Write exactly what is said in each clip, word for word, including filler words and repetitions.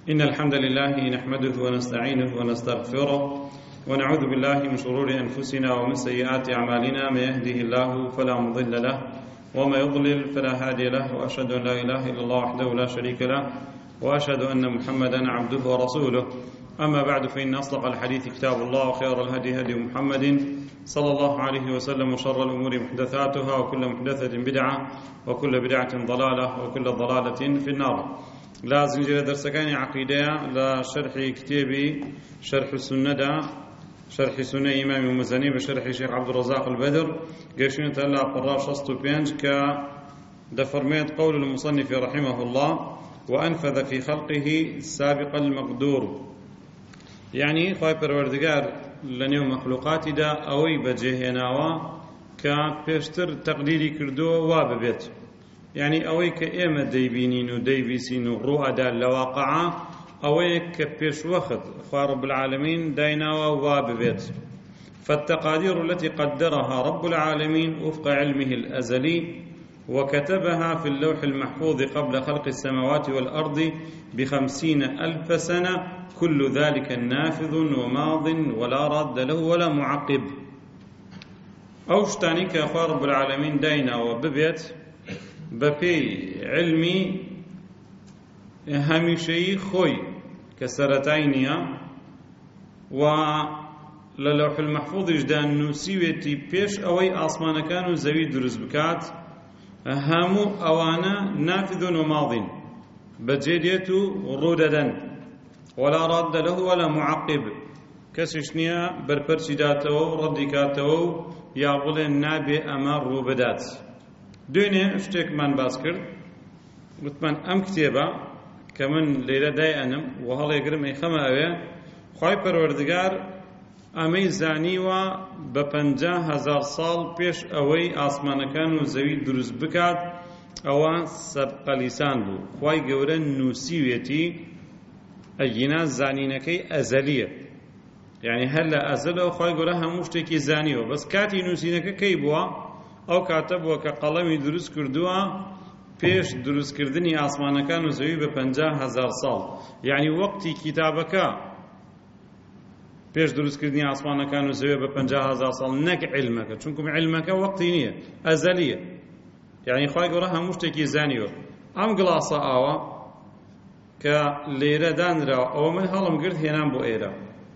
إن الحمد لله نحمده ونستعينه ونستغفره ونعوذ بالله من شرور أنفسنا ومن سيئات أعمالنا. من يهده الله فلا مضل له وما يضلل فلا هادي له، وأشهد أن لا إله إلا الله وحده لا شريك له، وأشهد أن محمدا عبده ورسوله. أما بعد، فإن أصدق الحديث كتاب الله، وخير الهدي هدي محمد صلى الله عليه وسلم، وشر الأمور محدثاتها، وكل محدثة بدعة، وكل بدعة ضلالة، وكل ضلالة في النار. لا زنجير درسكاني عقيدة لا شرح كتابي شرح السنة شرح سنة إمام المزني بشرح شيخ عبد الرزاق البدر قيشون تلا قراش أسطو بينج كدفرميت قول المصنف رحمه الله: وأنفذ في خلقه سابق المقدور. يعني خواهي پروردگار لنيو مخلوقاتي دا أوي بجهناوا كبيشتر تقديري كردو واببيت، يعني أويك إما ديبينين وديبيسين ورؤدا لواقعا أويك بيش وخد خواه رب العالمين داينا واببيت. فالتقادير التي قدرها رب العالمين وفق علمه الأزلي وكتبها في اللوح المحفوظ قبل خلق السماوات والأرض بخمسين ألف سنة، كل ذلك نافذ وماض ولا راد له ولا معقب. أوشتاني كخواه رب العالمين داينا وببيت بەپێی علمی هەمیشەیی خۆی کە سەرەتای نییە، و لە لەوح المەحفوظیشدا نووسیوێتی پێش ئەوەی ئاسمانەکان و زەوی دروست بکات، هەموو ئەوانە نافذون و ماضین بەجێ دێت و ڕوودەدەن، ولا راد له ولا معقب. کەسیش نییە بەرپەرچی داتەوە و ڕەدی کاتەوە و یا بڵێن نابێ ئەمە ڕوو بدات. دوێنێ شتێکمان باس کرد، وتمان ئەم کتێبە کە من لێرە دایئەنم و هەڵێگرم ئەی خەمە ئەوێ خوای پەروەردگار ئەمەی زانیوە بە پەنجا هەزار ساڵ پێش ئەوەی ئاسمانەکان و زەوی دروست بکات ئەوە سەبقەلیسان بوو. خوای گەورە نووسیوێتی ئەگینا زانینەکەی ئەزەلیە، یعنی هەر لە ئەزەلەوە خوای گەورە هەموو شتێکی زانیوە، بەس کاتی نووسینەکە کەی بووە؟ ئەو کاتە بووە کە قەڵەمی دروست کردووە پێش دروستکردنی ئاسمانەکان و زەوی بە پەنجا هەزار ساڵ. یعنی وەقتی کتابەکە پێش دروستکردنی ئاسمانەکان و زەوی بە پەنجا هەزار ساڵ، نەک علمەکە، چونکە علمەکە وەقتی نییە، ئەزەلیە. یعنی خوای گەورە هەموو شتێکی زانیوە. ئەم گڵاسە ئاوە کە لێرە دانراوە ئەوە من هەڵم گرت هێنام بۆ ئێرە.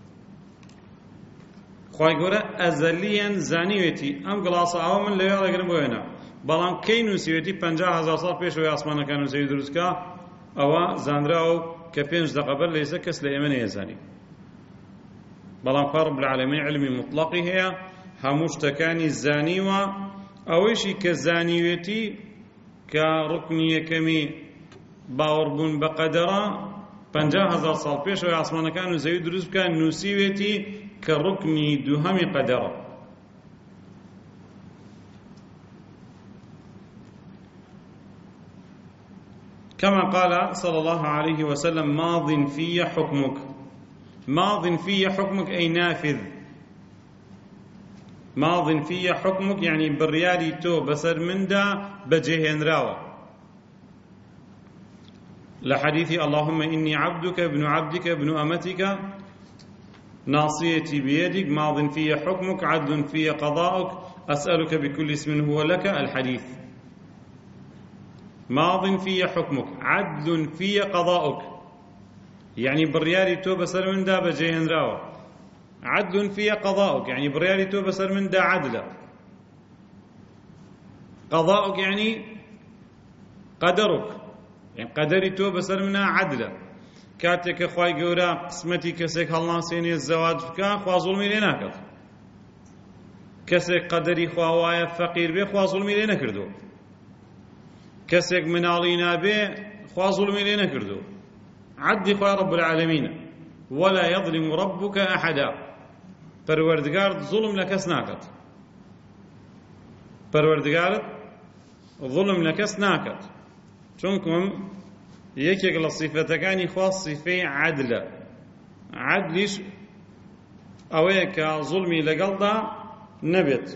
خوای گەورە ئەزەلیەن زانیوێتی ئەم گڵاسە ئاوە من لەوێ هەڵەگرم بۆ هێنا، بەڵام کەی نووسیوێتی پەنجا هەزار ساڵ پێشەوەی ئاسمانەکان و زەوی دروستکە ئەوە زانراوە کە پێنج دەقە بەر لە ئێستا کەس لە ئێمە نەیەزانی. بەڵام خوا رب العالمین علمی مطلقی هەیە، هەموو شتەکانی زانیوە. ئەوەیشی کە زانیوێتی کە ڕوکنی یەکەمی باوەڕبوون بە قەدەرە پەنجا هەزار ساڵ پێشەوەی ئاسمانەکان و زەوی دروست بکە، نووسیوێتی کە ڕوکنی دووهەمی قەدەرە. كما قال صلى الله عليه وسلم: ماض في حكمك. ماض في حكمك أي نافذ. ماض في حكمك يعني بريالي تو بسر من دا بجهن راوة. لحديث اللهم إني عبدك ابن عبدك ابن أمتك ناصيتي بيدك ماض في حكمك عدل في قضاؤك أسألك بكل اسم هو لك. الحديث ماض في حكمك عدل في قضاؤك، يعني بريالي تو بسر من دا بجهن راوة. عدل في قضاؤك يعني بريالي تو بسر من دا عدلة. قضاؤك يعني قدرك، يعني قدري تو بسر منها عدلة. کاتێک کە خوای گەورە قسمەتی کەسێک هەڵناسێنێ زەواج بکە، خوا زوڵمی لێ ناکات. کەسێک قەدەری خوا وایە فەقیر بێ، خوا زوڵمی لێ نەکردو. کەسێک مناڵی نابێ، خوا زوڵمی لێ نەکردو. عەدلی خوای رب العالمینە. ولا يظلم ربك أحدا. پەروەردگارت زوڵم لە کەس ناکات. پەروەردگارت زوڵم لە کەس ناکات، چونکم یەکێک لە سیفەتەکانی خوا سیفەی عەدلە. عەدلیش ئەوەیە کە زوڵمی لەگەڵدا نەبێت.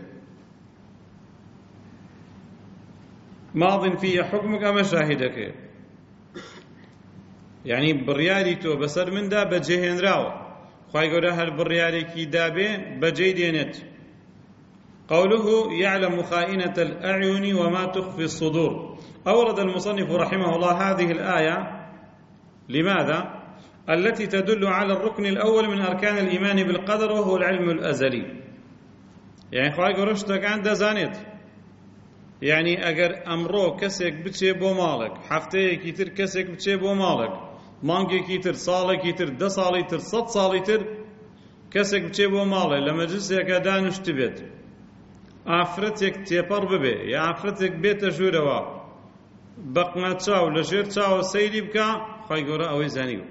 ماض في حكمك أما شاهدك. یعنی بڕیاری تۆ بەسەر مندا بەجێهێنراوە، خوای گەورە هەر بڕیارێکی دابێ بەجێی دێنێت. قوله يعلم خائنة الأعين وما تخفي الصدور. أورد المصنف رحمه الله هذه الآية لماذا؟ التي تدل على الركن الأول من أركان الإيمان بالقدر وهو العلم الأزلي. يعني خواهي قرشتا كان دزانيت، يعني أجر أمرو كسك بتشي بو مالك، حفتي كيتر كسك بتشي بو مالك، مانجي كيتر صالي كيتر ده صالي تر صد صالي تر كسك بتشي بو مالك لما جلسك دانش تبت ئافرەتێک تێپەڕ ببێ یا ئافرەتێک بێتە ژوورەوە بەقمە چاو لە ژێر چاوە سەیری بکە، خوای گەورە ئەوەی زانیوە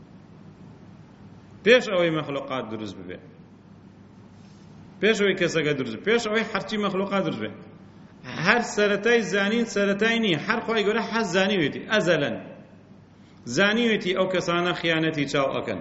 پێش ئەوەی مەخلوقات دروست ببێ، پێش ئەوەی کەسەکە دروست بێ، پێش ئەوەی هەرچی مەخلوقات دروست بێ. هەر سەرەتای زانین سەرەتای نییە، هەر خوای گەورە حەز زانیوێتی ئەزەلەن، زانیوێتی ئەو کەسانە خیانەتی چاو ئەکەن.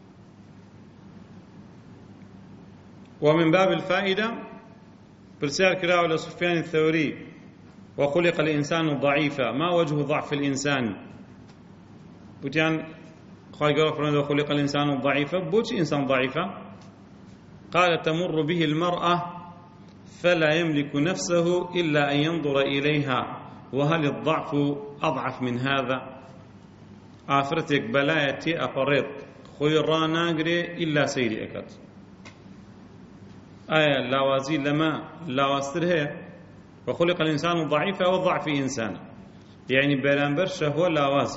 ومن باب الفائدة برسال كراو لسفيان الثوري وخلق الإنسان ضعيفا ما وجه ضعف الإنسان؟ بوتيان خواهي قرأ وخلق الإنسان ضعيفا، بوش إنسان ضعيفا؟ قال تمر به المرأة فلا يملك نفسه إلا أن ينظر إليها وهل الضعف أضعف من هذا؟ آفرتك بلايتي أفريط خيرانا قري إلا سيري أكد. آية لاوازي لما لاواستر هي وخلق الإنسان ضعيفا وضعف إنسان، يعني بلانبر شهوة لاواز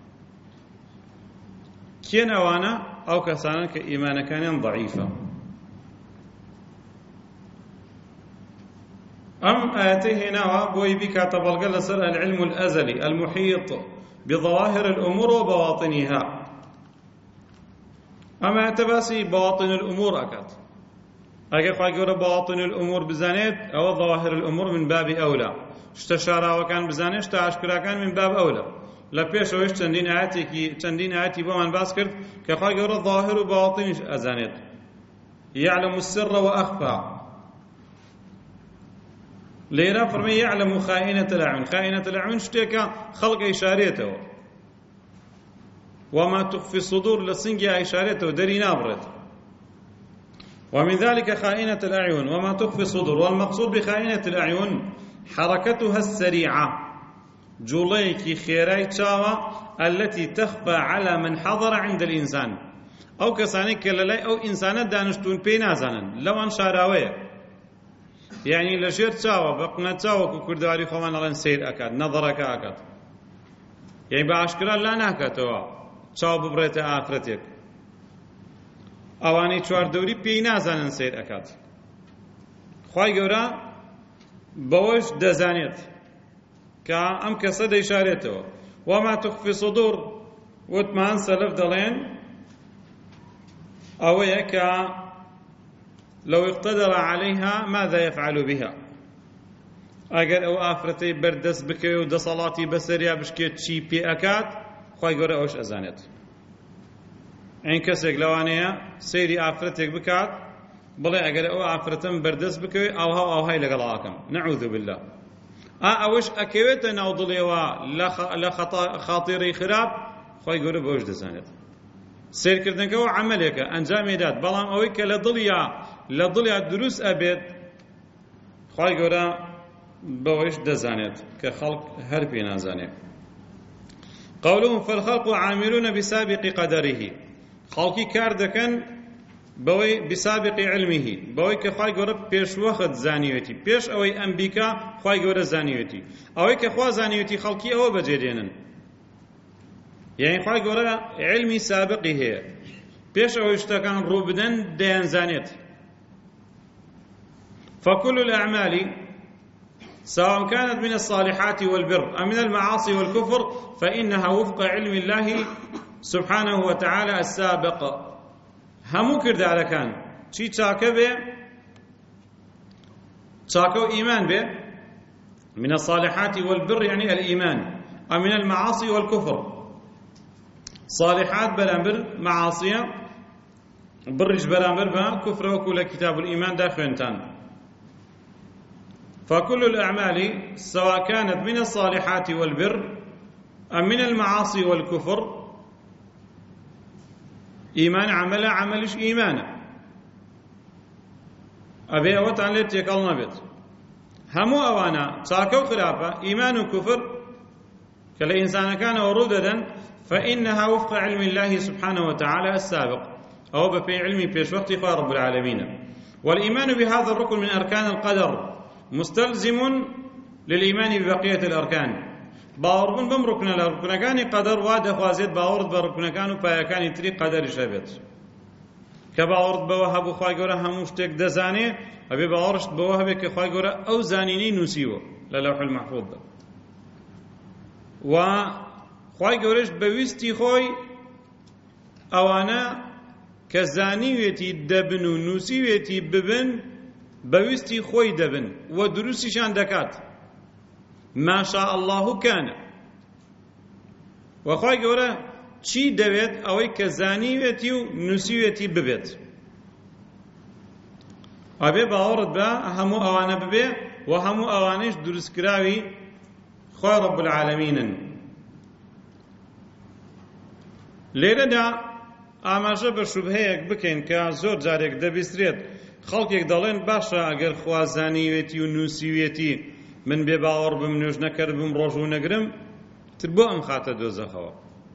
كين أوانا أو كسانا كإيمان كان ضعيفا. أم آياته هنا بوي بك تبلغ لسر العلم الأزلي المحيط بظواهر الأمور وبواطنها. أما تباسي بواطن الأمور أكاد، أجا خاجر باطن الأمور بزانيت أو ظواهر الأمور من باب أولى، استشارة وكان بزانيت تأشكرا كان من باب أولى. لا بيش ويش تندين آتي كي تندين آتي بمن باسكر كخاجر ظاهر وباطن أزانيت، يعلم السر وأخفى. ليرا فرمي يعلم خائنة الأعين، خائنة الأعين شتيكا خلق إشارته وما تخفي الصدور لسنجي إشارته دري نابرت. ومن ذلك خائنة الأعين وما تخفي الصدور، والمقصود بخائنة الأعين حركتها السريعة جوليكي خيراي تشاوى التي تخفى على من حضر عند الإنسان، أو كساني كلالاي أو إنسانات دانشتون بينازانا لو أن شاراوية، يعني لشير تشاوى بقنا تشاوى كردواري خوان الله سير أكاد نظرك أكاد، يعني باشكرا لا ناكتوا تشاوى ببريت آخرتك ئەوانەی چواردەوری پێی نازانن سیر ئەکات. خوای گەورە بەوەش دەزانێت کە ئەم کەسە دەیشارێتەوە. وما تخفي صدور وتمان سەلف دەڵێن ئەوەیە کە لو اقتدر عليها ماذا يفعل بها؟ ئەگەر ئەو ئافرەتەی بەردەست بکەوێ و دەسەڵاتی بەسەریا بشکێت چی پێ ئەکات، خوای گەورە ئەوش ئەزانێت. این کەسێک لەوانەیە سەیری ئافرەتێک بکات بڵێ ئەگەر ئەو ئافرەتەم بەردەست بکەوێ ئاوها ئاوهای لەگەڵ ئاکەم، نەعوذ بالله. ئا ئەوەش ئەکەوێتە ناو دڵێەوە لە خاتیڕی خراپ، خوای گەورە بەوەش دەزانێت. سیرکردنەکەەوە عەمەلێکە ئەنجامێدات، بەڵام ئەوەی کە لە دڵیا لە دڵیا دروست ئەبێت خوای گەورە بەوەش دەزانێت کە خەڵک هەر پێ نازانێت. قولهم فالخلق عاملون بسابق قدره، خەڵکی کار دەکەن بەوەی بسابق علمه، بەوەی کە خوای گەورە پێشوەخت زانیوێتی، پێش ئەوەی ئەم بیکە خوای گەورە زانیوێتی، ئەوەی کە خوا زانیوێتی خەڵکی ئەوە بەجێدێنن. یعنی خوای گەورە علمی سابقی هەیە، پێش ئەوەی شتەکان ڕوو بدەن دەیانزانێت. فكل الأعمال سواء كانت من الصالحات والبر أم من المعاصي والكفر فإنها وفق علم الله سبحانه وتعالى السابق. همو كردار كان شي تشاكا به تشاكا إيمان به من الصالحات والبر يعني الإيمان، أم من المعاصي والكفر صالحات بلانبر معاصية برج بلانبر بها كفر وكل كتاب الإيمان داخلتان. فكل الأعمال سواء كانت من الصالحات والبر أم من المعاصي والكفر ئیمان عەمەلە، عەمەلیش ئیمانە. ئەبێ ئەوەتان لێت تێکەڵ نەبێت. هەموو ئەوانە چاکە و خراپە، ئیمان و کوفر کە لە ئینسانەکانەوە ڕوو دەدەن، فإنها وفق علم الله سبحانه وتعالى السابق، أو بفي علمي بيش وقت رب العالمين. والإيمان بهذا الركن من أركان القدر مستلزم للإيمان ببقية الأركان. باوربن بم ركن الركن كان قدر واد خوازيت باورد بركن كانوا بايكان تري قدر شبت كباورد بوهب خوای گەورە هەموو شتێک دەزانێ، ئەبێ باوەڕشت بەوە هەبێت کە خوای گەورە ئەو زانینەی نووسیوە لە لەوح المەحفوظدا، و خوای گەورەش بەویستی خۆی ئەوانە کە زانیوێتی دەبن و نووسیوێتی ببن بەویستی خۆی دەبن و دروستیشان دەکات. ما شاء الله كان. و خوای گەورە چی دەوێت؟ ئەوەی کە زانیوێتی و نووسیوێتی ببێت. ئەبێ باوەڕت بە هەموو ئەوانە ببێ و هەموو ئەوانەش دروستکراوی خوا رب العالمینن. لێرەدا ئاماژە بە شوبهەیەک بکەین کە زۆر جارێک دەبیسترێت. خەڵکێک دەڵێن باشە ئەگەر خوا زانیوێتی و نووسیوێتی من بێ باوەڕ بم، نوێژ نەکرد بم، ڕۆژ و نەگرم، تر بۆ ئەم خاتە دۆزەخەوە.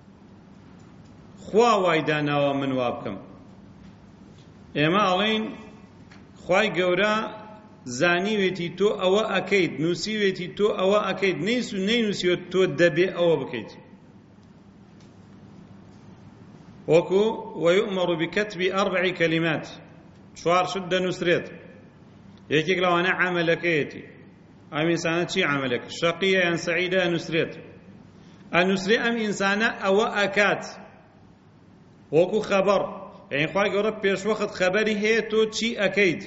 خوا وای داناوە من وا بکەم. ئێمە ئەڵێین خوای گەورە زانیوێتی تۆ ئەوە ئەکەیت، نووسیوێتی تۆ ئەوە ئەکەیت، نەیس و نەینووسیوێت تۆ دەبێ ئەوە بکەیت. وەکو وەیؤمەڕ بکەتبی ئەربع کەلیمات، چوار شت دەنووسرێت. یەکێک لەوانە عەمەلەکەیەتی. ئەم ئینسانە چی عەمەلەکە؟ شەقیە یان سەعیدە؟ ئەنووسرێت. ئەنووسرێ ئەم ئینسانە ئەوە ئەکات. وەکو خەبەڕ، یعنی خوای گەورە پێشوەخت خەبەری هەیە تۆ چی ئەکەیت.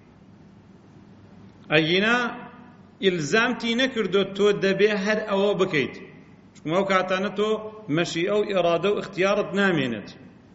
ئەگینا ئیلزامتی نەکردو تۆ دەبێ هەر ئەوە بکەیت، چونکە ئەو کاتانە تۆ مەشیئە و ئێرادە و اختیارت نامێنێت.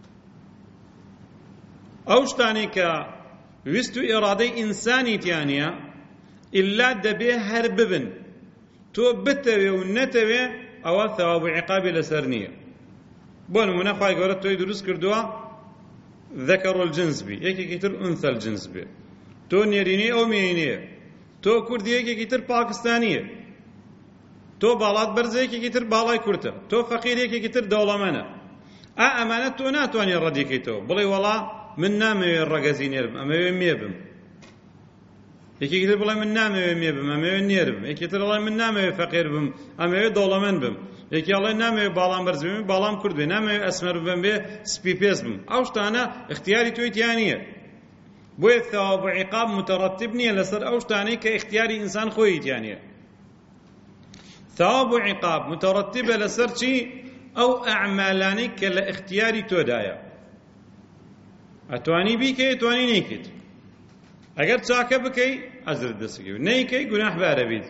ئەو شتانەی کە ویست و ئێرادەی ئینسانی تیانە ئیلا دەبێ هەر ببن، تۆ بتەوێ و نەتەوێ، ئەوە ثەواب و عیقابی لەسەر نییە. بۆ نمونە خوای گەورە تۆی دروست کردووە ذەکەڕ الجنس بی، یەکێکی تر ئونثە الجنس بێ، تۆ نێرینەی ئەو مێینەیە، تۆ کوردی یەکێکی تر پاکستانیە، تۆ باڵات بەرزە یەکێکی تر باڵای کورتە، تۆ فەقیر یەکێکی تر دەوڵەمەندە. ئا ئەمانە تۆ ناتوانێت ڕەدیکەیتەوە بڵێ وەڵا من نامەوێت ڕەگەزی نێر بم، ئەمەوێ مێ بم. یەکێکی تر بڵێ من نامەوێت مێ بم، ئەمەوێت نێر بم. یەکێکی تر بڵێ من نامەوێت فەقیر بم، ئەمەوێت دەوڵەمەند بم. یەکی ئەڵێ نامەوێت باڵام بەرز بم، باڵام کورد بێ، نامەوێت ئەسمەر بم بێ، سپی پێست بم. ئەو شتانە اختیاری تۆی تیا نییە. بۆیە ثەواب و عیقاب متەڕەتیب نییە لەسەر ئەو شتانەی کە اختیاری ئینسان خۆی تیا نییە. ثەواب و عیقاب متەڕەتیبە لەسەر چی؟ ئەو ئەعمالانەی کە لە اختیاری تۆدایە. ئەتوانی بیکەی، ئەتوانی نەیکەیت. ئەگەر چاکە بکەی ئەجرت دەسەکەوێت، نەیکەی گوناحبارە بیت.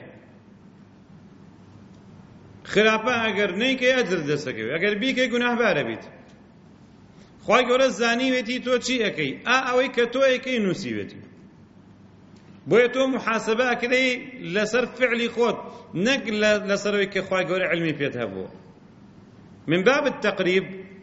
خراپە ئەگەر نەیکەی ئەجرت دەسەکەوێت، ئەگەر بیکەی گوناحبارە بیت. خوای گەورە زانیوێتی تۆ چی ئەکەی، ئا ئەوەی کە تۆ ئەکەی نووسیوێتی. بۆیە تۆ محاسبە ئەکرێی لەسەر فعلی خۆت، نەک لەسەرەوەی کە خوای گەورە علمی پێت هەبووە. من باب التقریب،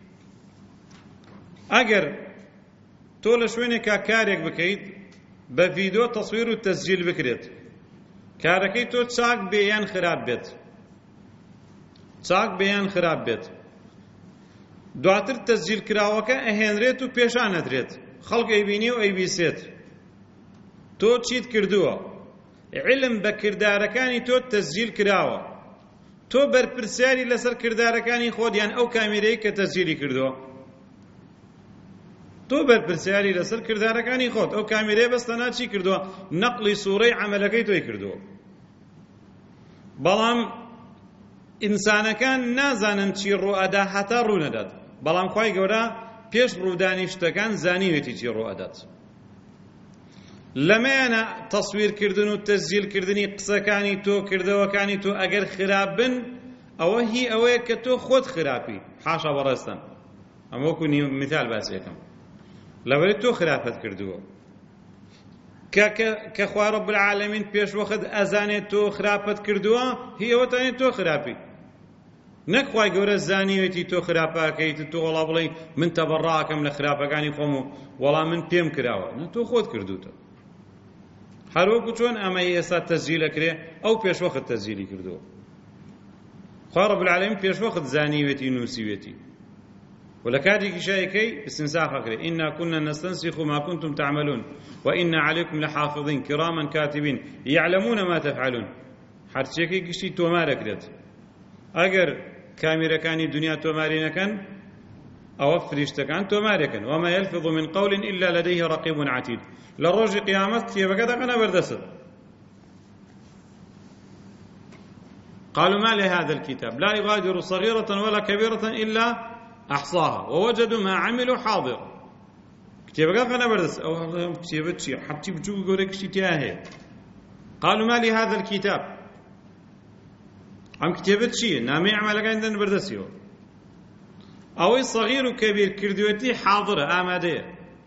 ئەگەر تۆ لە شوێنێکا کارێک بکەیت بە ڤیدیۆ تەسویر و تەسجیل بکرێت، کارەکەی تۆ چاک بێ یان خراپ بێت، چاک بێ یان خراپ بێت، دواتر تەسجیل کراوەکە ئەهێنرێت و پێشان ئەدرێت، خەڵک ئەیبینی و ئەیبیسێت تۆ چیت کردووە. علم بە کردارەکانی تۆ تەسجیل کراوە، تۆ بەرپرسیاری لەسەر کردارەکانی خۆت یان ئەو کامێرەی کە تەسجیلی کردووە. تۆ بەرپرسیاری لەسەر کردارەکانی خۆت، ئەو کامێرەی بەستەنا چی کردووە؟ نەقلی سوورەی عەمەلەکەی تۆی کردووە. بەڵام ئینسانەکان نازانن چی ڕوئەدا هەتا ڕوو نەدات، بەڵام خوای گەورە پێش ڕوودانی شتەکان زانیوێتی چی ڕوئەدات. لەمەیانە تەسویرکردن و تەسجیلکردنی قسەکانی تۆ، کردەوەکانی تۆ ئەگەر خراپ بن، ئەوە هی ئەوەیە کە تۆ خۆت خراپی، حاشا بەڕێستان. ئەمە وەکو میثال باسیەکەم، لەبەرەوەی تۆ خراپەت کردووە کە خوا رب العالمین پێش وەخت ئەزانێت تۆ خراپەت کردووە، هی ئەوەتانێت تۆ خراپی. نەکخوای گەورە زانیوێتی تۆ خراپاکەیت تۆ وەڵا بڵێ من تەبەڕاکەم لە خراپەکانی خۆم و وەڵام من پێم کراوە نە تۆ خۆت کردوتە هەروەکو چۆن ئەمە ئێستا تەسجیلەکرێ ئەو پێشوەخت تەسجیلی کردووە خوا رەب العالەمین پێشوەخت زانیوێتی نووسیوێتی و لە کاتێکی شایەکەی استنساخەکرێ ئینا كنا نستنسخ ما كنتم تعملون وإنا عليكم لحافظين كراما كاتبين يعلمون ما تفعلون هەرچێکی گشتی تۆمارەکرێت ئەگەر کامێرەکانی دنیا تۆماری نەکەن ئەوە فریشتەکان تۆمارێکن وما يلفظ من قول إلا لديه رقيب عتيد لە ڕۆژی قیامەت کتێبەکە دەقەنە بەردەست قالوا ما لهذا الكتاب لا يغادر صغيرة ولا كبيرة إلا أحصاها ووجدوا ما عملوا حاضر كتابك أنا بردس أو كتابك شيء حتى بتشوف يقولك شيء تياهي قالوا ما لهذا الكتاب أم كتابك شيء نامي عملك عندنا بردسيو أو صغير وكبير كردوتي حاضرة آمادة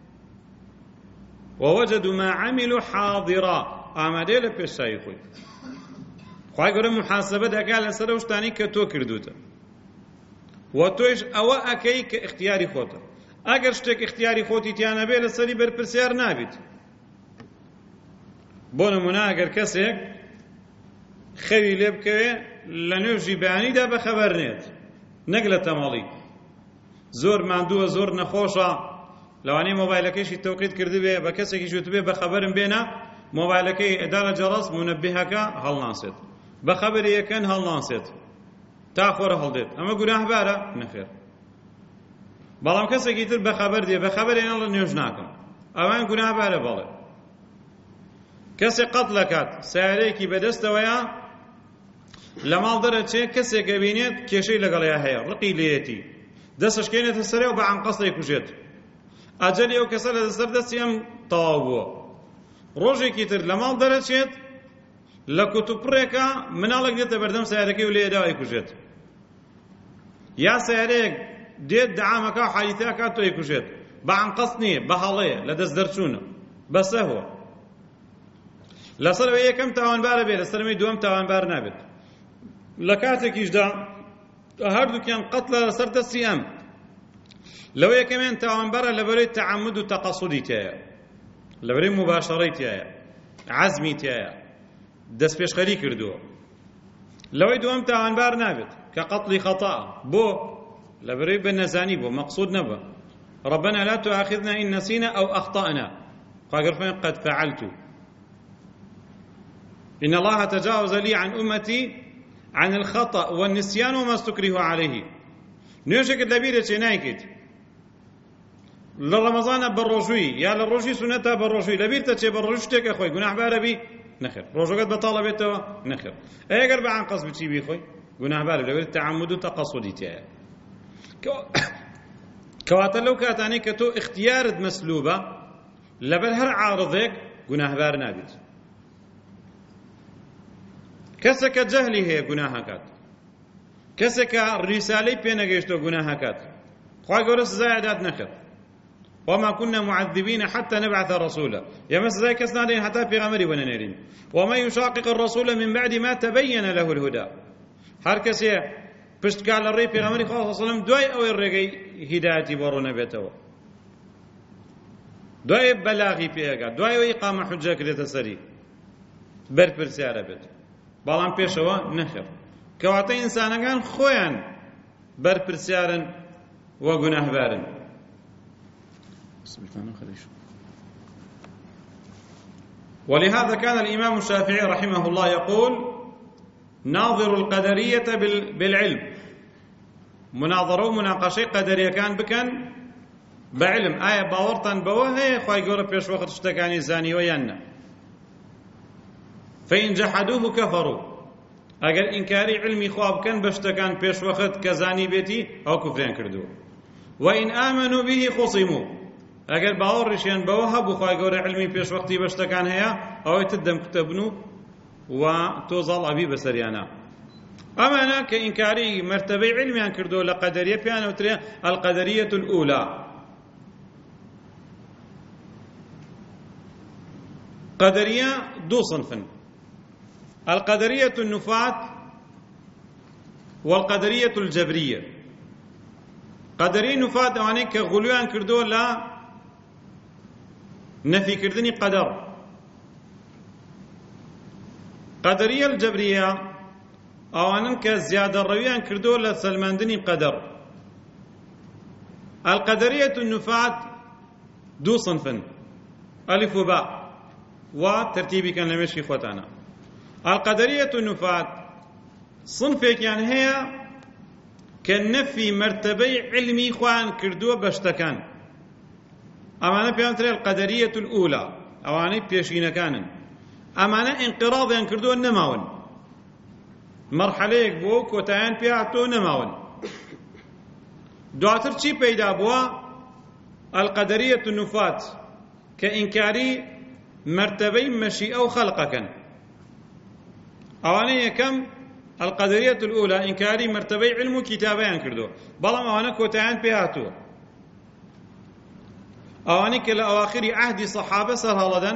ووجدوا ما عملوا حاضرا آمادة لبيشاي خوي خوای گەورە محاسبە دەکات لەسەر ئەو شتانەی کە تۆ کردوتە و تۆیش ئەوە ئەکەی کە اختیاری خۆتە ئەگەر شتێک اختیاری خۆتی تیانە بێ لەسەری بەرپرسیار نابیت بۆ نمونە ئەگەر کەسێک خەوی لێ بکەوێ لە نوێژی بەیانیدا بەخەبەر نێت نەک لە تەمەڵی زۆر ماندووە زۆر نەخۆشە لەوانەیە مۆبایلەکەیشی تەوقید کردبێ بە کەسێکی شوتبێ بەخەبەرم بێنە مۆبایلەکەی ئەدا لە جەڕەس مونەبیهەکە هەڵناسێت بە خەبەری یەکەن هەڵناسێت تا خۆرە هەڵدێت ئەمە گوناهبارە نەخێر بەڵام کەسێکی تر بە خەبەر دێ بە خەبەر هێنا لە نوێژ ناکەم ئەوان گوناهبارە بەڵێ کەسێک قەت لەکات سیارەیەکی بەدەستەوەیە لە ماڵ دەرەچێ کەسێک ئەبینێت کێشەی لەگەڵەیە هەیە ڕقی لێیەتی دەستەشکێنێتە سەرێ و بە عەنقەسەی کوژێت ئەجەلی ئەو کەسە لە دەستەر دەستی ئەم تەواو بووە ڕۆژێکی تر لە ماڵ دەرەچێت لە کوتوپڕێکە مناڵێک دێتە بەردەم سیارەکەی و لێدا ئەیکوژێت یا سیارەیەک دێت دەعامەکە و حادیثەکە تۆ ئەیکوژێت بە عەنقەس نییە بە هەڵەیە لە دەست دەرچوونە بە سەهوە لەسەرەوەی یەکەم تاوانبارە بێت لەسەرەوەی دووەم تاوانبار نابێت لە کاتێکیشدا هەردووکیان قەت لەسەر دەستی ئەم لەوە یەکەمیان تاوانبارە لەبەرەوەی تەعەممود و تەقەسوودی تایە لەبەرەوەی مباشەڕەی تایە عەزمی تایە دەست پێشخەری کردووە لەوەی دووەم تاوانبار نابێت کە قەتڵی خەتەئە بۆ لەبەرەوەی بە نەزانی بۆ مەقسوود نەبە ربنا لا تؤاخذنا إن نسينا أو أخطأنا قال قد فعلت إن الله تجاوز لي عن أمتي عن الخطأ والنسيان وما استكره عليه نوشك لبيرة شنايكت لرمضان بالرجوي يا للرجوي سنتها بالرجوي لبيرة شيء بالرجوي تك أخوي جناح باربي نخر روجوكت بطالة بيتوا نخر أي قرب عن قصب شيء بيخوي جناح باربي لبيرة تعمد وتقصدي تيا كواتر لو كاتاني كتو اختيارت مسلوبة لبل هر عارضك جناح بار نابت كسك جهلي هي جناحكات كسك الرسالة بينجشتو جناحكات خواهي قرص زايدات نخر وما كنا معذبين حتى نبعث رسولا يا مس زي كسنا دين حتى في غمري وننيرين وما يشاقق الرسول من بعد ما تبين له الهدى هر كسي پشت قال الري في غمري خاص وسلم دوي او الرغي هدايتي ورنا بيتو دوي بلاغي بيغا دوي اقامه حجه كده سري بر پر سياره بيت بالام پیشوا نخر كواته انسانان خوين بر پر سيارن و گناهبارن ولهذا كان الإمام الشافعي رحمه الله يقول ناظر القدرية بالعلم مناظرة ومناقشة قدرية كان بكن بعلم آية باورتان بوهي خواهي قورة بيش وقت اشتكاني زاني ويانا فإن جحدوه كفروا أقل إنكاري علمي خواب كان باشتكان بيش وقت كزاني بيتي أو كفرين كردوه وإن آمنوا به خصموا اگر باوەڕیشیان بەوە هەبوو خوای گەورە علمی پێشوەختی بەشتەکان هەیە ئەوەی تر دەم کتەبن و تۆزاڵ ئەبی بەسەریانە ئەمانە کە ئینکاری مەرتەبەی علمیان کردو لە قەدەریە پێیان ئەوترێ القەدەریەة الأولى قەدەریە دوو صنفن القەدەریەة النفاة والقدرية الجبرية. قدري نفات أواني كغلوان كردو لا نفي كردني قدر. قدرية الجبرية أوانن كزيادة الرويان كردو لا سلماندني قدر. القدرية النفات دو صنفا ألف وباء وترتيبي كان لمشي خوتانا. القدرية النفات صنفك يعني هي كالنفي مرتبي علمي خوان كردوه بشتكان. أمانا بيانتري القدرية الأولى أواني بيشين كانن. أمانا انقراض يعني كردوه نماون مرحلة بو كوتاين بيعتو نماون. دواتر چی پیدا بوا؟ القدرية النفات كإنكاري مرتبي مشيئة وخلقكن. أواني يكم القدرية الأولى إنكاري مرتبي علم كتابين كردو بلام أوانا كوتاين بيهاتو أواني كلا أواخر عهد صحابة سرهالدا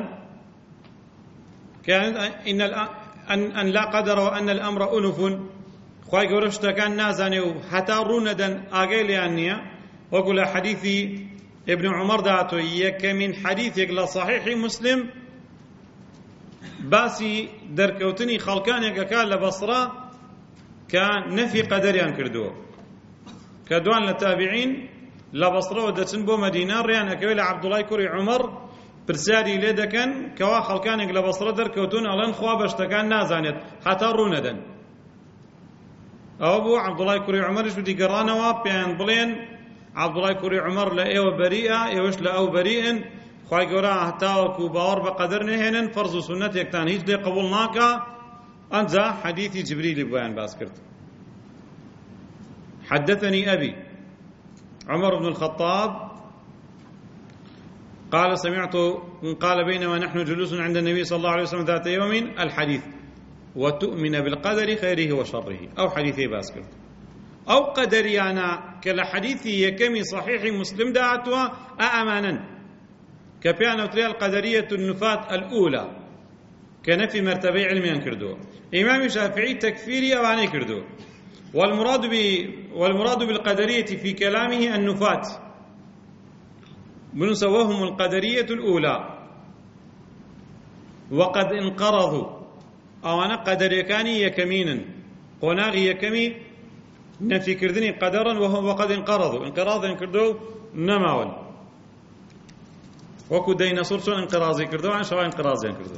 كان إن أن, أن لا قدر وأن الأمر أنف خواهي قرشتا كان نازاني حتى روندن آقيليانيا وقل حديثي ابن عمر داتو يك من حديثك لصحيح مسلم باسي دركوتني خلقانك كان لبصرة كان نفي قدريان كردوه كدوان للتابعين لبصرة ودتن بو مدينة ريان أكويل عبد الله كوري عمر برسالي ليدكن كوا خلقانك لبصرة دركوتون ألان خوابش تكان نازانيت حتى روندن أو أبو عبد الله كوري عمر شو دي قرانوا بيان بلين عبد الله كوري عمر لأيو بريئة يوش لأو بريئ خواهي قرا حتى وكو باور بقدر نهنن فرض سنة يكتان هيج دي قبولناك أنت حديث جبريل بوان باسكرت. حدثني أبي عمر بن الخطاب قال سمعت قال بينما نحن جلوس عند النبي صلى الله عليه وسلم ذات يوم الحديث وتؤمن بالقدر خيره وشره أو حديثي باسكرت أو قدريانا كلا حديثي يكمي صحيح مسلم دعتها أأمانا كبيان وتريا القدرية النفات الأولى كنفي مرتبة علميا كردو إمام الشافعي تكفيري أواني كردو والمراد ب والمراد بالقدرية في كلامه النفات بنسوهم القدرية الأولى وقد انقرضوا أو أنا قدر يكاني يكمينا قناغي يكمي نفي كردني قدرا وهم وقد انقرضوا انقراضا كردو نماول وكو ديناصور شون انقراضي كردو عن شوان انقراضي كردو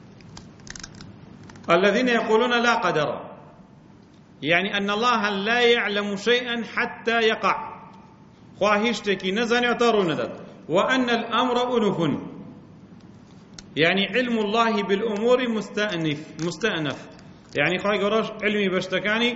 الذين يقولون لا قدر يعني أن الله لا يعلم شيئا حتى يقع خواهشتكي نزن يعترون ندد وأن الأمر أنف يعني علم الله بالأمور مستأنف مستأنف يعني خواهي قراش علمي بشتكاني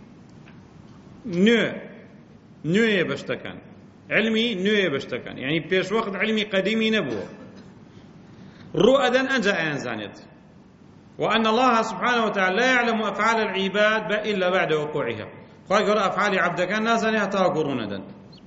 نو نو بشتكان علمي نو بشتكان يعني بيش وقت علمي قديمي نبوه رؤدا أنجا أنزانيت وأن الله سبحانه وتعالى لا يعلم أفعال العباد إلا بعد وقوعها خواهي قرأ أفعال عبدك نازاني حتى أقرون ندن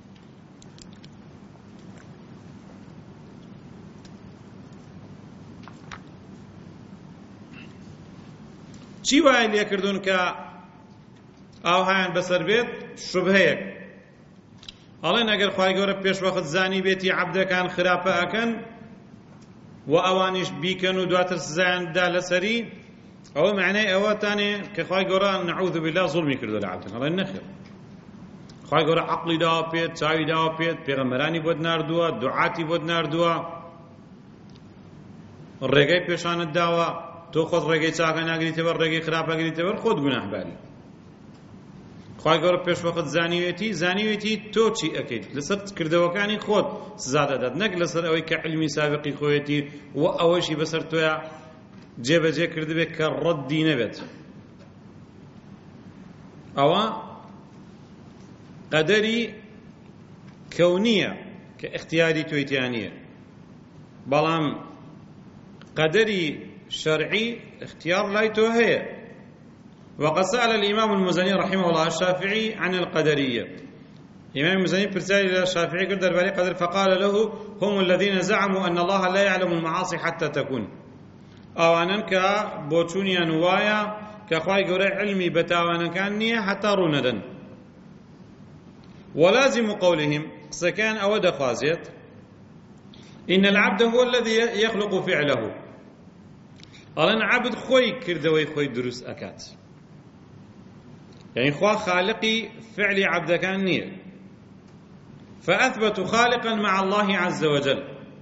چی وای لێ کردوون کە ئاوهایان بەسەر بێت شوبهەیەک ئەڵێن ئەگەر خوای گەورە پێش وەخت زانی بێتی عەبدەکان خراپە ئەکەن و ئەوانیش بیکەن و دواتر سزایاندا لەسەری ئەوە معنای ئەوەتانێ کە خوای گەورە نەعوذ بالله زوڵمی کردو لە عەبدەکان ئەڵێن نەخێر خوای گەورە عەقڵی داوە پێت چاوی داوە پێت پێغەمبەرانی بۆت ناردووە دوعاتی بۆت ناردووە ڕێگەی پێشانت داوە تۆ خۆت ڕێگەی چاکە ناگریتەوە ڕێگەی خراپە گریتەوە خۆت گوناحباری خوای گەورە پێش وەخت زانیوێتی زانیوێتی تۆ چی ئەکەیت لەسەر کردەوەکانی خۆت سزا دەدات نەک لەسەر ئەوەی کە علمی سابقی خۆیەتی و ئەوەشی بەسەر تۆیە جێبەجێ کردبێت کە ڕەدی نەبێت ئەوە قەدەری کەونیە کە اختیاری تۆیتیان نییە بەڵام قەدەری شرعي اختيار لا يتوهي وقد سأل الإمام المزني رحمه الله الشافعي عن القدرية الإمام المزني برسال إلى الشافعي قدر بالي قدر فقال له هم الذين زعموا أن الله لا يعلم المعاصي حتى تكون أو أنك بوتونيا نوايا كخواي قوري علمي بتاوانا كان نية حتى روندن ولازم قولهم سكان أود خوازيت إن العبد هو الذي يخلق فعله ألان عبد خوي كردوي خوي دروس أكات يعني خوا خالقي فعل عبد كان نية فأثبتوا خالقا مع الله عز وجل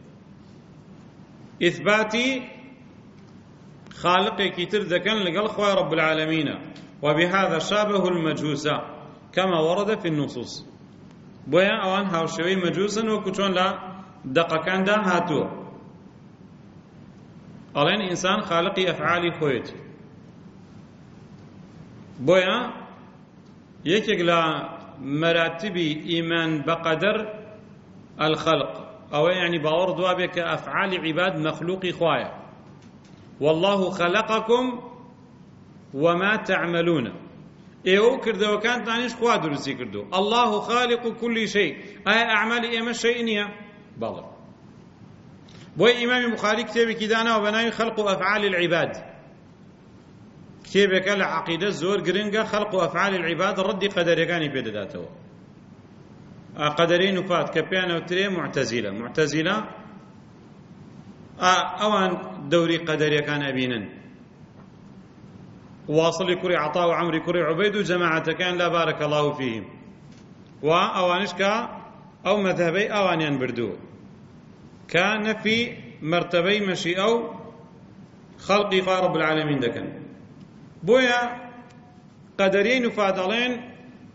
إثباتي خالقي كتر ذكان لقل خوا رب العالمين وبهذا شابه المجوس كما ورد في النصوص بويا أوان هاوشوي مجوسا وكتون لا دقا كان دا هاتو ألين إنسان خالقي أفعالي خويتي بويا يكيك لا مراتبي إيمان بقدر الخلق أو يعني باور دوابك أفعال عباد مخلوقي خوايا والله خلقكم وما تعملون إيو كردو كانت عنيش خوا درسي كردو الله خالق كل شيء أي أعمال إيما الشيء نيا بلى بوي إمام البخاري كتابي كدانا وبناي خلق أفعال العباد كتابك لعقيدة زور قرنقة خلق أفعال العباد ردي قدريكاني بيدداته قدرين وفات كبيانا وتري معتزلة معتزلة أوان دوري قدري كان أبينا واصل كري عطاء وعمري كري عبيد جماعة كان لا بارك الله فيهم وأوانشكا أو مذهبي أوانيان بردو كان في مرتبي مشي أو خلقي رب العالمين دكن بويا قدرين وفادلين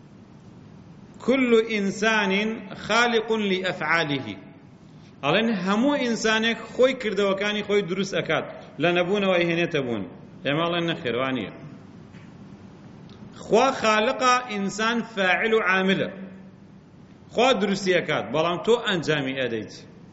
كل إنسان خالق لأفعاله ألين همو إنسانك خوي كردو وكاني خوي دروس أكاد لنبون وإهنتبون إما الله نخير وانية خوا خالق إنسان فاعل عامل خوا دروسي أكاد بلام تو أنجامي أديت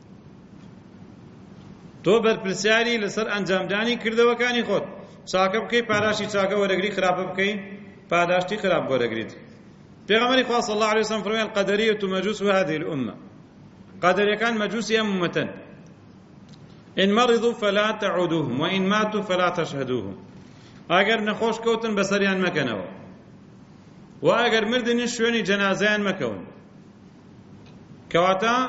تو برپرسیاری لسر انجام دانی کرده و کانی خود چاکه بکی پاداشتی چاکه ورگری خراب بکی پاداشتی خراب ورگرید پیغمبر خدا صلی الله علیه وسلم فرمای القدریه مجوس هذه الامه قدریه کان مجوسی امتن ان مرضوا فلا تعودوهم وان ماتوا فلا تشهدوهم اگر نخوش کوتن بسریان مکنو و اگر مردن شونی جنازیان مکون کواتا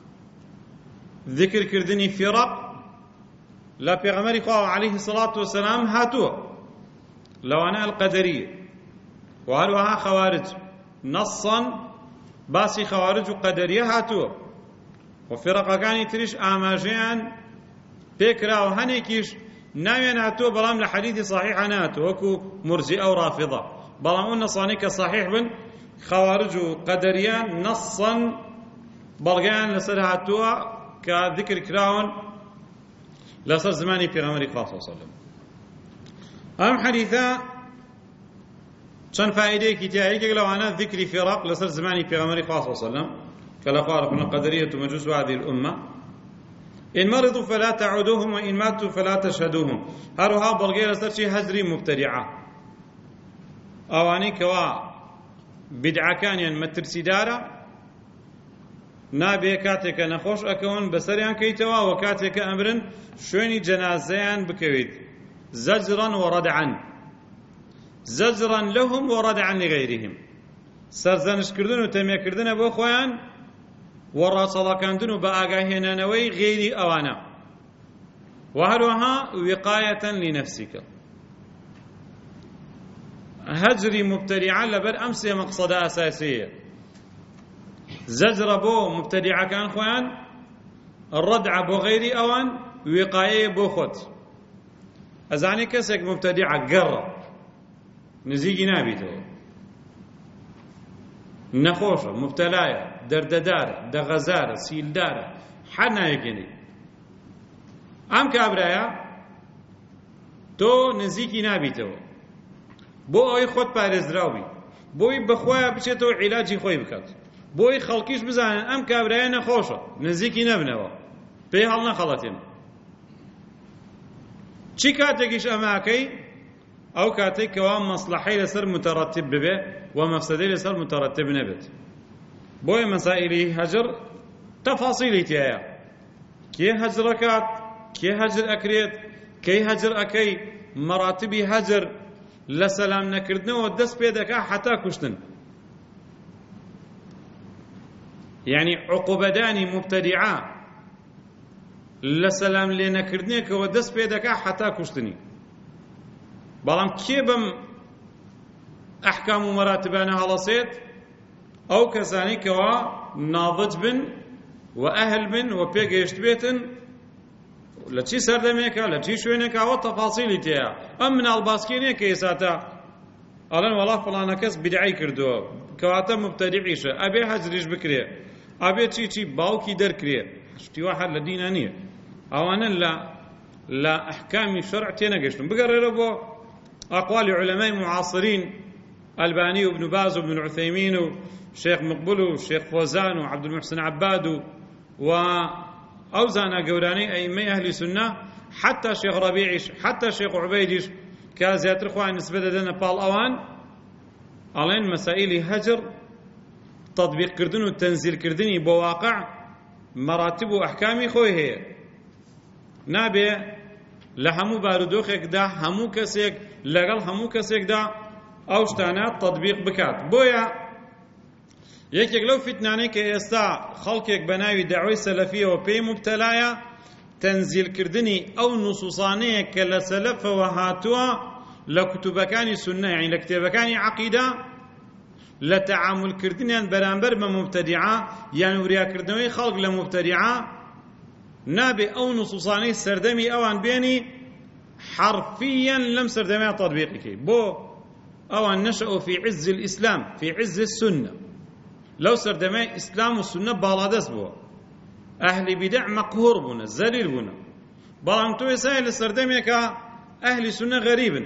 ذكر كردني فرق لا پیغمبر خدا عليه الصلاة والسلام هاتوا لو أنا القدرية وهلوها خوارج نصا باسي خوارج وقدرية هاتوا وفرق كاني تريش آماجيان بكرا وهنيكيش ناوين هاتوا بلام لحديث صحيح هاتوا وكو مرجئة أو رافضة بلام قلنا صانيك صحيح بن خوارج وقدرية نصا بلغان لسر هاتوا كذكر كراون لصار زماني في غمر صلى الله عليه وسلم أهم حديثا كان فائدة كتائي لو أنا ذكري فرق لصار زماني في غمر صلى الله عليه وسلم كلا قارق من القدرية مجوس هذه الأمة إن مرضوا فلا تعودوهم وإن ماتوا فلا تشهدوهم هروها بلغير لصار شي هزري مبتدعة أواني كوا بدعة كان يعني مترسي دارة نابێ کاتێکە نەخۆش ئەکەون بەسەریان کەیتەوە و کاتێکە ئەمرن شوێنی جەنازەیان بکەویت زەجران وەڕەدعەن زەجران لەهم وەڕەدعەن لغەیرهم سەرزەنشکردن و تەمێکردنە بۆ خۆیان و ڕاچەڵەکاندن و بە ئاگاهێنانەوەی غەیری ئەوانە و هەروەها وقایەتەن لنەفسیکە هەجری مبتەدیعە لەبەر ئەم سێ مەقسەدە ئەساسییە زجر بو مبتدع كان خوان الردع بو غيري اوان وقايه بو خود ازاني كسك مبتدع قر نزيجي نابيتو نخوش مبتلايا درددار دغزار سيلدار حنا يكني ام كابرايا تو نزيكي نابيتو بو اي خود پارێزراوی بۆی بەخوایە بچێتەوە عیلاجی خۆی بکات بۆی خەڵکیش بزانن ئەم کابرایە نەخۆشە نزیکی نەبنەوە پێی هەڵ نەخەڵەتێن چی کاتێکیش ئەماکەی ئەو کاتێک کەوا مەسلحەی لەسەر متەڕەتب ببێ و مەفسەدەی لەسەر متەڕەتب نەبێت بۆیە مەسائیلی هەجر تەفاسیلی تایە کێ هەجر ئەکات کێ هەجر ئەکرێت کەی هەجر ئەکەی مەراتبی هەجر لە سەلام نەکردنەوە دەست پێ دەکا حتا کوشتن. یعنی عقوبەدانی مبتەدیعە لە سەلام لێ نەکردنێکەوە دەست پێ دەکا حتا کوشتنی. بەڵام کێ بەم ئەحکام و مەراتبانە هەڵەسێت؟ ئەو کەسانی کەوا ناضج بن و ئەهل بن و پێگەیشت بێتن لە چی سەردەمێکە لە چی شوێنێکە ئەوە تەفاسیلی تێیە. ئەم مناڵباسکێنەیە کە ئێساتە ئەڵێن وەڵا فڵانە کەس بیدعی کردووە کەواتە مبتەدیعیشە ئەبێ حەجریش بکرێ ئەبێ چی چی باوکی دەرکرێ. شتیوا هەر لە دینە نییە. ئەوانە لە لە ئەحکامی شەرع تێنەگەشتن. بگەڕێرە بۆ ئەقوالی عولەمای معاصرین ئەلبانی و ابن باز و ابن عثەیمین و شێخ مقبول و شێخ فۆزان و عەبدولمحسن عەباد و و ئەو زانە گەورانەی ئەئیمەی ئەهلی سونە حتا شێخ ڕەبیعیش حتا شێخ عوبەیدیش کە زیاتر خۆیان نسبەت دەدەنە پاڵ ئەوان ئەڵێن مەسائیلی هەجر تەطبیقکردن و تەنزیلکردنی بۆ واقع مەراتب و ئەحکامی خۆی هەیە. نابێ لە هەموو بارودۆخێکدا هەموو کەسێک لەگەڵ هەموو کەسێکدا ئەو شتانە تەطبیق بکات. بۆیە یەکێک لەو فتنانەی کە ئێستا خەڵکێک بە ناوی داعوای سەلەفیەوە پێی مبتەلایە تەنزیلکردنی ئەو نوسوسانەیە کە لە سەلەفەوە هاتووە لە کوتوبەکانی سونە، یعنی لە کتێبەکانی عەقیدە، لە تەعاملکردنیان بەرامبەر بە مبتەدیعە یان وریاکردنەوەی خەڵک لە مبتەدیعە نابێ ئەو نوسوسانەی سەردەمی ئەوان بێنی حرفیاً لەم سەردەمیان تەطبیقی بۆ ئەوان نەشەئوا فی عز الئیسلام فی عز السنە. لەو سەردەمەی ئیسلام و سنە باڵادەست بووە، ئەهلی بیدع مەقهوڕ بوونە، زەلیل بوونە. بەڵام تۆ ئێستا لە سەردەمێکە ئەهلی سنە غەریبن،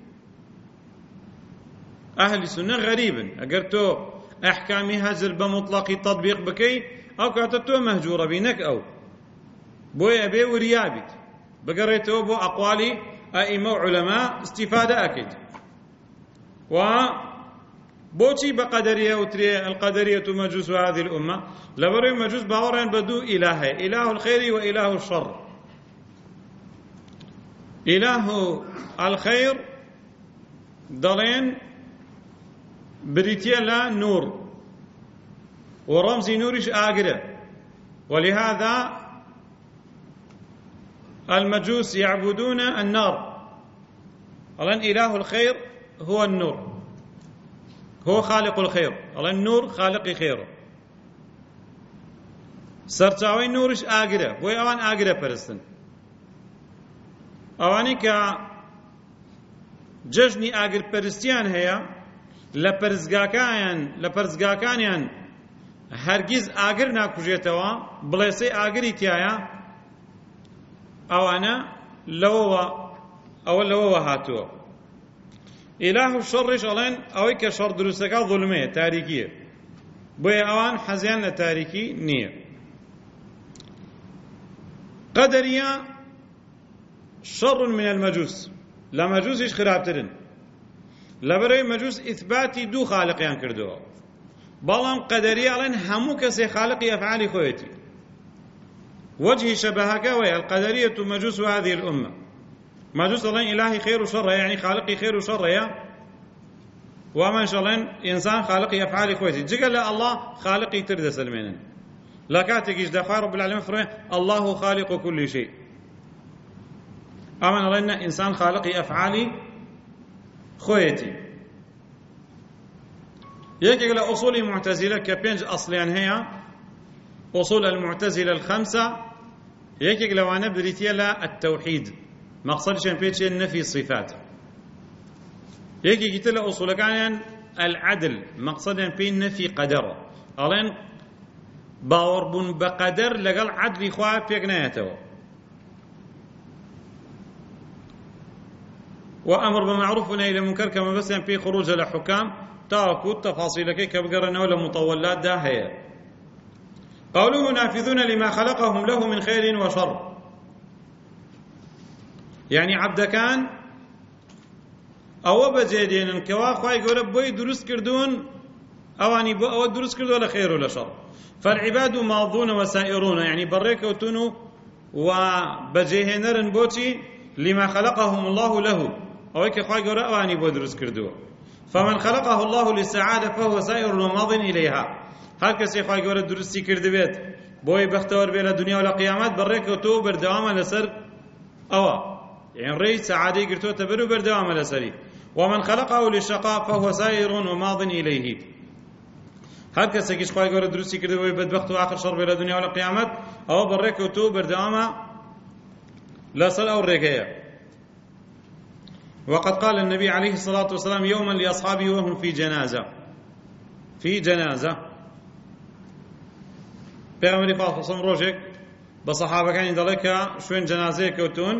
ئەهلی سنە غەریبن. ئەگەر تۆ ئەحکامی هەجر بە مطلقی تەطبیق بکەی ئەو کاتە تۆ مەهجوورە بی نەک ئەو. بۆیە بێ وریابیت بگەڕێتەوە بۆ ئەقوالی ئەئیمە و عولەما استیفادە ئەکەیت. و بۆچی بە قەدەریە وترێ القەدەریەة مەجوس هذه الأمة؟ لەبەرەوەی مەجوس باوەڕیان بە دوو ئیلاهەیە، ئیلاහ الخەیر و ئیلاහ الشەڕ. ئیلاහ الخەیر دەڵێن بریتیە لە نور و ڕەمزی نوریش ئاگرە، ولهذا المجوس يعبدون النار. ألان إله الخير هو النور، هو خالق الخير. ألان النور خالق خير. سرچاوی نورش ئاگرە، بۆی ئەوان ئاگرە پەرستن. ئەوانی کە جەژنی ئاگرپەرستیان هەیە لە پەرستگاکانیان لە پەرستگاکانیان هەرگیز ئاگر ناکوژێتەوە، بڵێسەی ئاگری تایە، ئەوانە لەوەوە ئەوە لەوەوە هاتووە. ئیلاහ الشەڕیش ئەڵێن ئەوەی کە شەڕ دروستەکە ظولمەیە، تاریکیە، بۆیە ئەوان حەزیان لە تاریکی نییە. قەدەریە شەڕ من المەجوس، لە مەجوسیش خراپترن، لەبەرەوەی مەجوس ئیثباتی دوو خالقیان کردووە. بەڵام قەدەریە ئەڵێن هەموو کەسێ خالقی ئەفعالی خۆیەتی. وجه شبهك وهي القدرية مجوس هذه الأمة. مجوس الله إلهي خير وشر، يعني خالقي خير وشر، يا وما إن شاء الله إنسان خالقي أفعالي كويس. جقل الله خالقي ترد سلمين لا كاتك إجدافع رب العالمين فرمي الله خالق كل شيء. أما الله إن إنسان خالقي أفعالي خويتي. يجي على أصول معتزلة كبينج أصليان هي أصول المعتزلة الخمسة. يجي لو أنا بريتيا لا التوحيد مقصد شان بيتش نفي الصفات. يجي قلت له أصول كان العدل مقصد بين نفي قدر. ألين باور بن بقدر لقال عدل إخوة بيجناته. وأمر بمعروف ونهي عن المنكر كما بس في خروج الحكام تاكو تفاصيل كي كبقرنا ولا مطولات ده هي. قوله نافذون لما خلقهم له من خير وشر، يعني عبد كان أو بجدين كوا خواي يقول بوي دروس كردون أواني بو أو دروس كردون ولا خير ولا شر. فالعباد ماضون وسائرون، يعني بريك وتنو وبجهنرن بوتي لما خلقهم الله له، ئەوەی کە خوای گەورە ئەوانی بۆ دروست کردووە. فمن خلقه الله للسعادة فهو سائر وماض إليها. هەر کەسێ خوای گەورە دروستی کردبێت بۆی بەختەوەر بێ لە دنیا و لە قیامەت بەڕێکەوتوو بەردەوامە لەسەر ئەوە، یعنی ڕێی سەعادەی گرتووەتە بەر و بەردەوامە لەسەری. ومن خلقه للشقاء فهو سائر وماض إليه. هەر کەسێکیش خوای گەورە دروستی کردبێت بۆی بەدبەخت و ئاخر شەڕ بێ لە دنیا و لە قیامەت، ئەوە بەڕێکەوتوو بەردەوامە لەسەر ئەو ڕێگەیە. وقد قال النبي عليه الصلاة والسلام يوما لأصحابه وهم في جنازة في جنازة پیغمبری خوا خصم ڕۆژێک بە سەحابەکانی دەڵێ کە شوێن جەنازەیە کەوتون: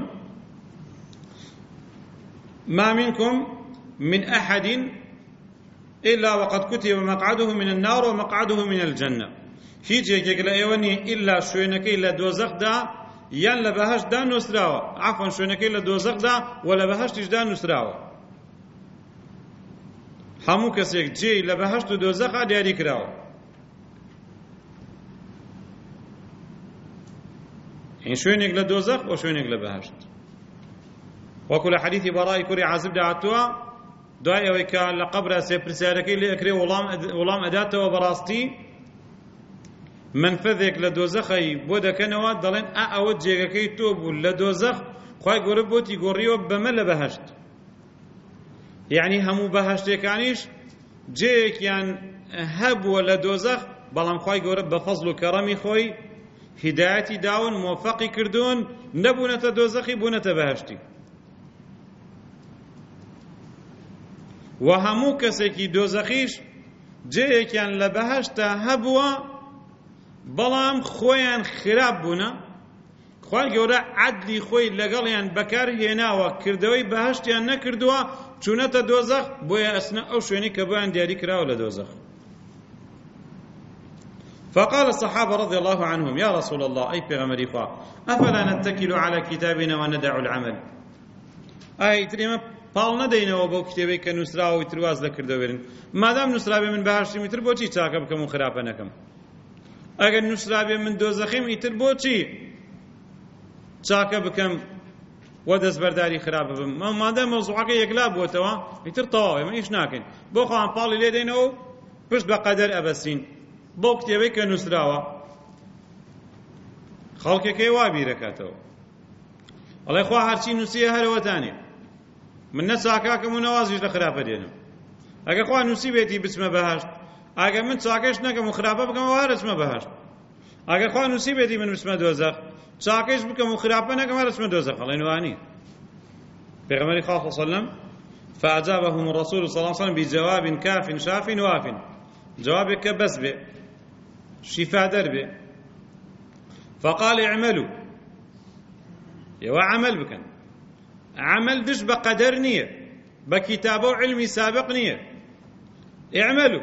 ما منكم من أحد إلا وقد كتب مقعده من النار ومقعده من الجنة. هیچ یەکێک لە ئێوە نییە ئیلا شوێنەکەی لە دۆزەخدا یان لە بەهەشتدا نووسراوە، عەفوەن شوێنەکەی لە دۆزەخدا و لە بەهەشتیشدا نووسراوە. هەموو کەسێک جێی لە بەهەشت و دۆزەخا دیاری کراوە. این شوێنێک لە دۆزەخ و شوێنێک لە بەهەشت. وەکو لە حەدیثی بەڕای کوڕی عازب داهاتووە، دوای ئەوەی کە لە قەبرە سێپرسیارەکەی لێ ئەکرێ وەڵام ئەداتەوە بەڕاستی، منفەذێک لە دۆزەخی بۆ دەکەنەوە، دەڵێن ئا ئەوە جێگەکەی تۆ بوو لە دۆزەخ، خوای گەورە بۆتی گۆڕیوە بەمە لە بەهەشت. یعنی هەموو بەهەشتێکانیش جێیەکیان هەبووە لە دۆزەخ، بەڵام خوای گەورە بە فەزڵ و کەڕەمی خۆی هیدایەتی داون، موفەقی کردوون، نەبوونەتە دۆزەخی، بوونەتە بەهەشتی. و هەموو کەسێکی دۆزەخیش جێیەکیان لە بەهەشتا هەبووە، بەڵام خۆیان خراپ بوونە، خوای گەورە عەدلی خۆی لەگەڵیان بەکار هێناوە، کردەوەی بەهەشتیان نەکردووە، چوونەتە دۆزەخ، بۆیە ئەسنە ئەو شوێنی کە بۆیان دیاری کراوە لە دۆزەخ. فقال الصحابة رضي الله عنهم: يا رسول الله، أي پیغمبری خوا، أفلا نتكل على كتابنا وندع العمل؟ أي تريما پاڵ نەدەینەوە بۆ کتێبەی کە نووسراوە ئیتر واز لەکردەوە بێرن. مادام نووسرابێ من بەهەشتیم، ئیتر بۆچی چاکە بکەم و خراپە نەکەم؟ ئەگەر نووسرابێ من دۆزەخیم، ئیتر بۆچی چاکە بکەم و دەستبەرداری خراپە بم؟ مادام مەوزوعەکە یەکلا بووەتەوە، ئیتر تەواو، ئێمە ئیش ناکەین. بۆ خۆیان پاڵی لێ دێنەوە و پشت بە قەدەر ئەبەستین بۆ کتێبەی کە نووسراوە. خەڵکێکەی وا بیرەکاتەوە، ئەڵێ خوا هەرچی نووسیە هەرەوەتانێ، من نە چاکاکەم و نەوازیش لە خراپە دێنم. ئەگە خوا نووسی بێتی بچمە بەهەشت، ئەگە من چاکەش نەکەم و خراپە بکەم، وا هەرچمە بەهەشت. ئەگە خوا نووسی بێتی من بچمە دۆزەخ، چاکەش بکەم و خراپە نەکەم، هەرچمە دۆزەخ. ئەڵێن وانە. پێغەمبەری خوا صلی الله علیه وسلم فأجابهم الرسول صلى الله عليه وسلم بجواب كاف شاف واف. جوابك بس به شفاء دربه. فقال: اعملوا. يوا عمل بكن، عمل دش بقدر نية، بكتابه علمي سابق نية. اعملوا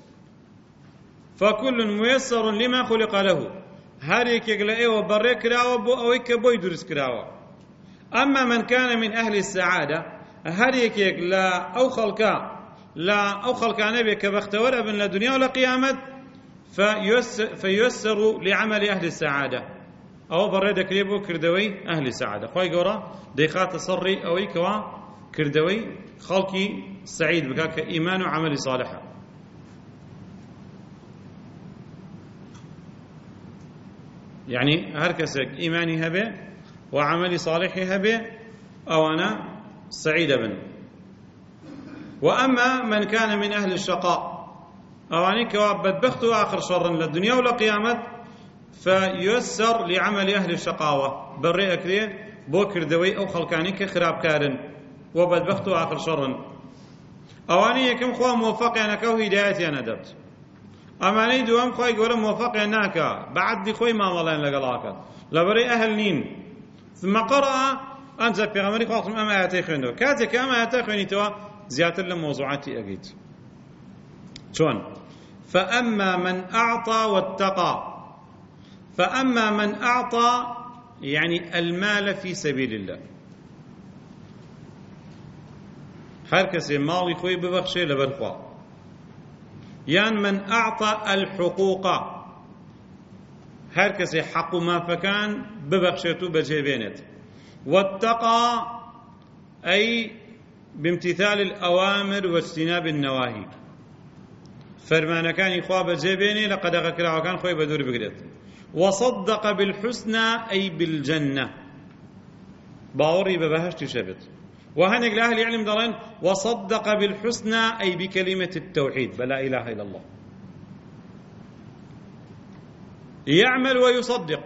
فكل ميسر لما خلق له. هر يكيك لأيوه بريك راوه بو أويك بوي درس كراوه. أما من كان من أهل السعادة، هر يكيك لا أو خلقا لا أو خلقا نبي كبختور ابن الدنيا ولا قيامت، فييسر, فييسر لعمل أهل السعادة. أو بريد كريبو كردوي أهل السعادة. خواهي قورا ديخات صري أوي كوا كردوي خلقي سعيد بكاك إيمان وعمل صالحة. يعني هركسك إيماني هبه وعملي صالحي هبه، أو أنا سعيد بن. وأما من كان من أهل الشقاء، أواني كواب بدبخت آخر شر للدنيا ولا قيامت، فيسر لعمل أهل الشقاوة. بري أكري بوكر دوي أو خلقاني كخراب كارن وبدبخت آخر شر. أواني يكم خوا موفق أنا كو هدايتي أنا دبت. أماني دوام خواي قولا موفق أناكا بعد دي خوي ما مالين لقلاكا لبري أهل نين. ثم قرأ أنزل في غمري خاطر أما آياتي خيندو كاتك أما آياتي خينيتوا زيادة لموضوعاتي أجيت شون. فأما من أعطى واتقى، فأما من أعطى يعني المال في سبيل الله. هر کسی مالی خوی ببخشه لبرخوا. یان من أعطى الحقوق، هر کسی حق ما فكان ببخشته بجيبينت. واتقى أي بامتثال الأوامر واجتناب النواهي فرمان كان إخوة بجيبيني لقد أغكرا وكان خوي بدور بقريت وصدق بالحسنى أي بالجنة باوري ببهشت شبت وهنك لأهل يعلم دارين وصدق بالحسنى أي بكلمة التوحيد بلا إله إلا الله يعمل ويصدق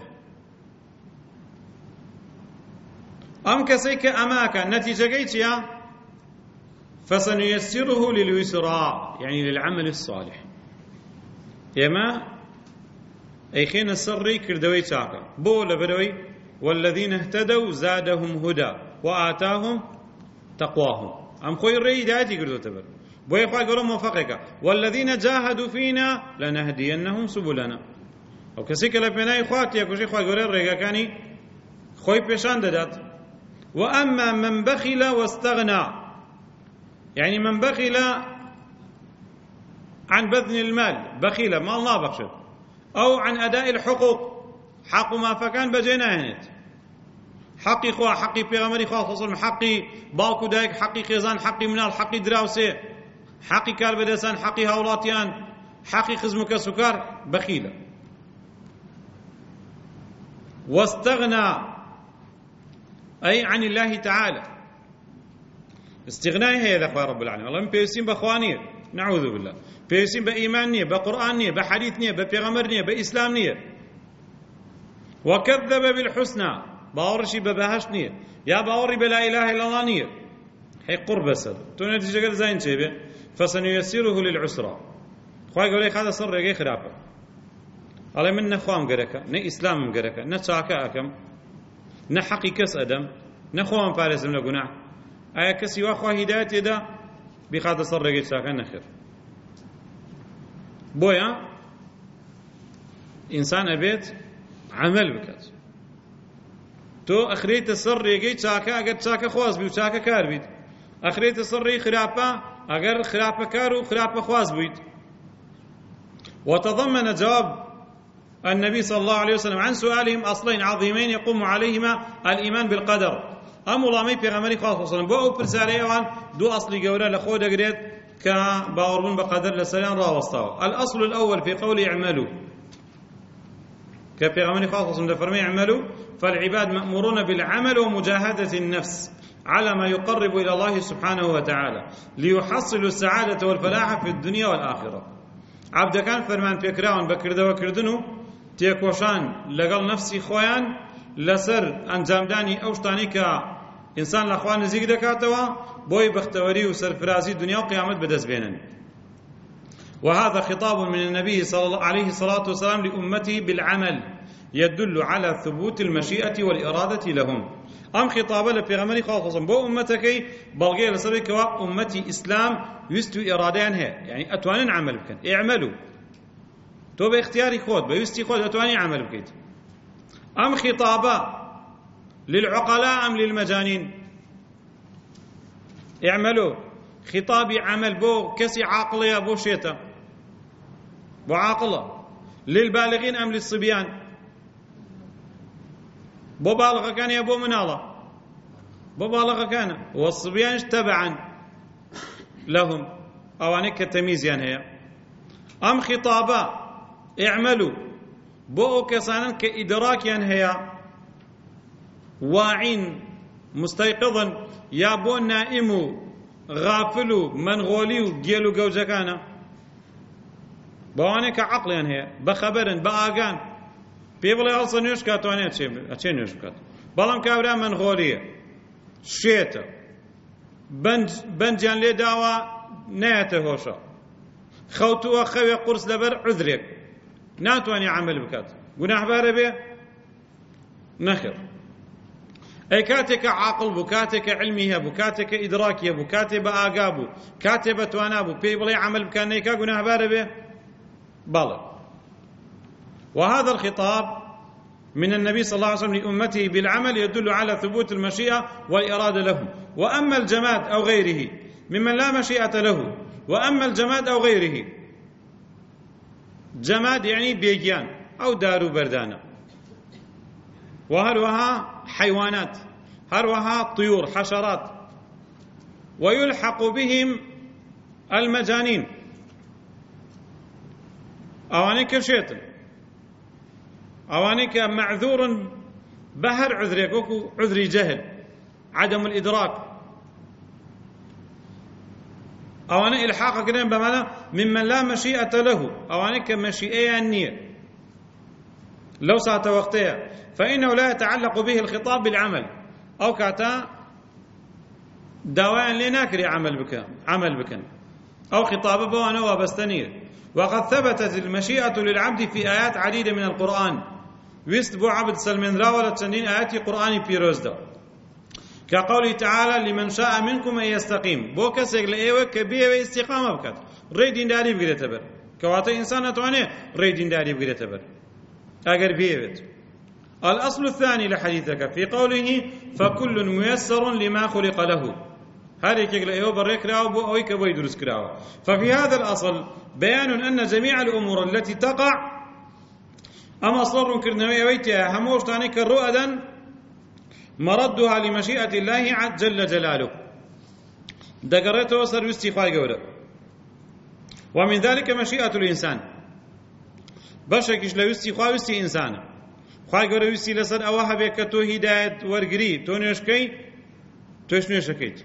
أم كسيك أماك نتيجة جيتيا فسنيسره لليسرى يعني للعمل الصالح يما أي خين السري كردوي تاكا بولا بدوي والذين اهتدوا زادهم هدى وآتاهم تقواهم أم خوي الرئي داتي كردو تبر بوي خوي قولوا موفقك والذين جاهدوا فينا لنهدينهم سبلنا أو كسيك لبناي خواتي أكو شي خوي قولوا الرئي كاني خوي بيشان دادات وأما من بخل واستغنى يعني من بخل عن بذل المال بخيل ما الله بخشد أو عن أداء الحقوق حق ما فكان بجينا هنت حقي خوا حقي بيغمري خوا خصوصا حقي باوكو دايك حقي خيزان حقي منال حقي دراوسي حقي كالبدسان حقي هاولاتيان حقي خزمك سكر بخيلة واستغنى أي عن الله تعالى استغناء هي ذا رب العالمين الله من بيسين بأخوانية نعوذ بالله بيسين بإيمان نية بقرآن نية بحديث نية ببيغمر نية بإسلام نية وكذب بالحسنى باورشي ببهش نية يا باوري بلا إله إلا الله نية هي قرب سر تو نتيجة قد زين شيبه فسنيسره للعسرى خواهي قولي هذا صر رقي خرافة على من نخوام قركة نا إسلام قركة نا تشاكا أكم نا حقي كس أدم نا خوام فارس من القناع أي كسي واخوا هداية يدا بخاطر صر رقي تشاكا نخير بويا إنسان أبيت عمل بكت تو أخريت الصر رقي تشاكا أقد تشاكا خواز بي وتشاكا كار بيت أخريت الصر رقي خرافة أقر خرافة كارو خرافة خواز بيت وتضمن جواب النبي صلى الله عليه وسلم عن سؤالهم أصلين عظيمين يقوم عليهما الإيمان بالقدر أم الله مي بيغمري خاص صلى الله عليه وسلم بو برسالة وان دو أصلي جورا لخو دقريت كباورون بقدر لسلام راوستاو الأصل الأول في قول اعملوا كبيغمري خاص صلى الله عليه وسلم فرمي اعملوا فالعباد مأمورون بالعمل ومجاهدة النفس على ما يقرب إلى الله سبحانه وتعالى ليحصلوا السعادة والفلاح في الدنيا والآخرة عبد كان فرمان فكراون بكردوا كردنو تيكوشان لقل نفسي خويان لسر انجامداني اوشتاني كا انسان لاخوان نزيق دكاتوا بوي بختوري وسرفرازي دنيا وقيامت بدس بينن وهذا خطاب من النبي صلى الله عليه الصلاة والسلام لأمته بالعمل يدل على ثبوت المشيئة والإرادة لهم أم خطابة لبيغمري خاصة بو أمتكي بلغي لسرك أمتي إسلام يستو إرادان هي يعني أتوانين عمل بكن اعملوا تو باختياري خود بيستي خود أتواني عمل بكيت أم خطابة للعقلاء أم للمجانين اعملوا خطابي عمل بو كسي عاقلة بو شيتا بو عاقلة للبالغين أم للصبيان بو بالغ كان يا بو منالة بو بالغ كان والصبيان تبعا لهم أوانك التمييز يعني هي أم خطابة اعملوا بو كسانا كإدراك يعني هي واعين مستيقظا يا بو نائم غافل منغولي جيلو جوجكانا بوانك عقل يعني هي بخبر بآغان بيبلي أصلا نيوش كاتواني أتشي نيوش كات بلام كابرا منغولية شيتا بنج بنجان لي داوا نيته هوشا خوتوا خوي قرص لبر عذرك ناتواني عمل بكات قناح باربي نخر أي كاتك عاقل بو كاتك علميها بو كاتك إدراكيها بو كاتب آقابو كاتب توانابو بيبلي عمل بكانيكا قناح باربي بلا وهذا الخطاب من النبي صلى الله عليه وسلم لأمته بالعمل يدل على ثبوت المشيئة والإرادة لهم وأما الجماد أو غيره ممن لا مشيئة له وأما الجماد أو غيره جماد يعني بيجيان أو دارو بردانة وهروها حيوانات هروها طيور حشرات ويلحق بهم المجانين أواني كرشيتن أواني كمعذور بهر عذرك وكو عذري جهل عدم الإدراك أواني إلحاق كريم بمعنى ممن لا مشيئة له أواني كمشيئة النية لو ساعة وقتها فإنه لا يتعلق به الخطاب بالعمل أو كاتا دواء لناكري عمل بك عمل بك أو خطاب بوانا وبستنير. وقد ثبتت المشيئة للعبد في آيات عديدة من القرآن ويست بو عبد سلمين راولة سنين آيات قرآن بيروزدا كقوله تعالى لمن شاء منكم أن يستقيم بو كسيك لأيوة كبيرة استقامة بكات ريدين داري بقرية تبر كواتا إنسان تواني ريدين داري بقرية تبر أقر بيوت. الأصل الثاني لحديثك في قوله فكل ميسر لما خلق له هذه كيقول أيوة بريك راو بو أويك بو يدرس كراو. ففي هذا الأصل بيان أن جميع الأمور التي تقع أما أصلر كرنوية ويتها هموش تانيك الرؤدا مردها لمشيئة الله جل جلاله دقرته وصر واستخواي قوله. ومن ذلك مشيئة الإنسان بشكش لو استخواي وستي إنسان خواي قوله وستي لسر أواها بك تو هداية ورقري تو نيشكي توش نيشكيت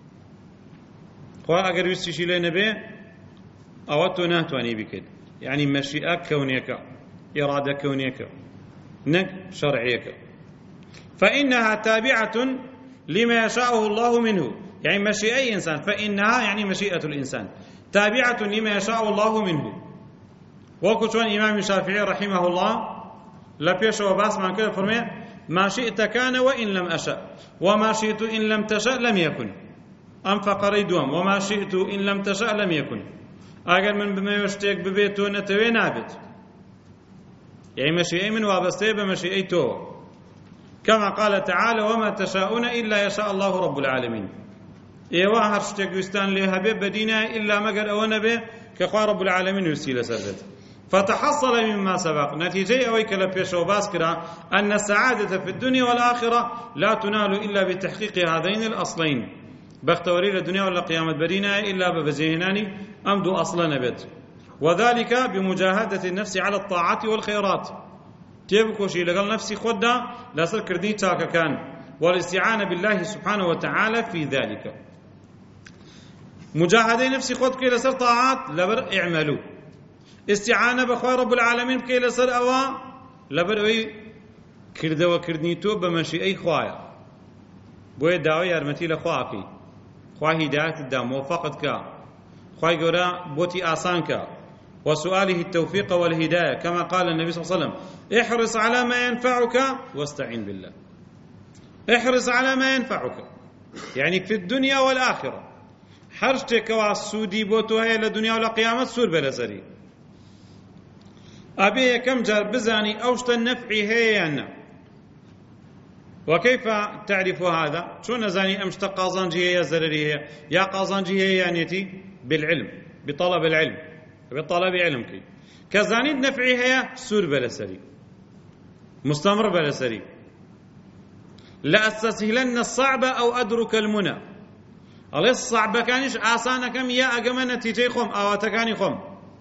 خواي أقر وستي شي نبي أوتو نهتواني بكد يعني مشيئة كونيك إرادة كونيك نك شرعيك فإنها تابعة لما يشاءه الله منه يعني مشيئة إنسان فإنها يعني مشيئة الإنسان تابعة لما يشاء الله منه. وكتوان إمام الشافعي رحمه الله لبيش وباس من كده فرمي ما شئت كان وإن لم أشأ وما شئت إن لم تشأ لم يكن أم فقري دوام وما شئت إن لم تشأ لم يكن أجل من بما يشتيك ببيتو نتوي نابت يعني مشيئة من وابستي بمشيئة تو كما قال تعالى وما تشاءون إلا يشاء الله رب العالمين إيوا هرشتك يستان لها بدينا إلا مقر أو نبي كخوا رب العالمين يسيل سردت. فتحصل مما سبق نتيجة أويك لبيش وباسكرا أن السعادة في الدنيا والآخرة لا تنال إلا بتحقيق هذين الأصلين بختوري الدنيا ولا قيامة بدينا إلا ببزيهناني أمدو أصلا نبت وذلك بمجاهدة النفس على الطاعات والخيرات تيبكوشي لقال نفسي خدا لسر كردي تاكا كان والاستعانة بالله سبحانه وتعالى في ذلك. مجاهدة نفسي خد كي لسر طاعات لبر اعملوا استعانة بخوي رب العالمين كي لسر أوا لبر اي كردوا وكردنيتو بمشيئي خوايا بوي داوي يرمتي لخواكي خواهي هداية الدا موفقتك خواهي قرا بوتي آسانك وسؤاله التوفيق والهداية كما قال النبي صلى الله عليه وسلم احرص على ما ينفعك واستعين بالله. احرص على ما ينفعك يعني في الدنيا والآخرة حرشتك والسودي بوتو هي لدنيا ولا قيامة سور بلسري أبي كم جار بزاني أوشت النفع هي يعني. وكيف تعرف هذا شو نزاني أمشت قازانجي هي زرري هي يا قازانجي هي يعني بالعلم بطلب العلم بطلب علمك كزاني نفعي هي سور بلسري مستمر بلسري لا أستسهلن الصعب أو أدرك المنى الله الصعب كانش آسانا كم يا أجمع نتيجة خم أو تكاني خم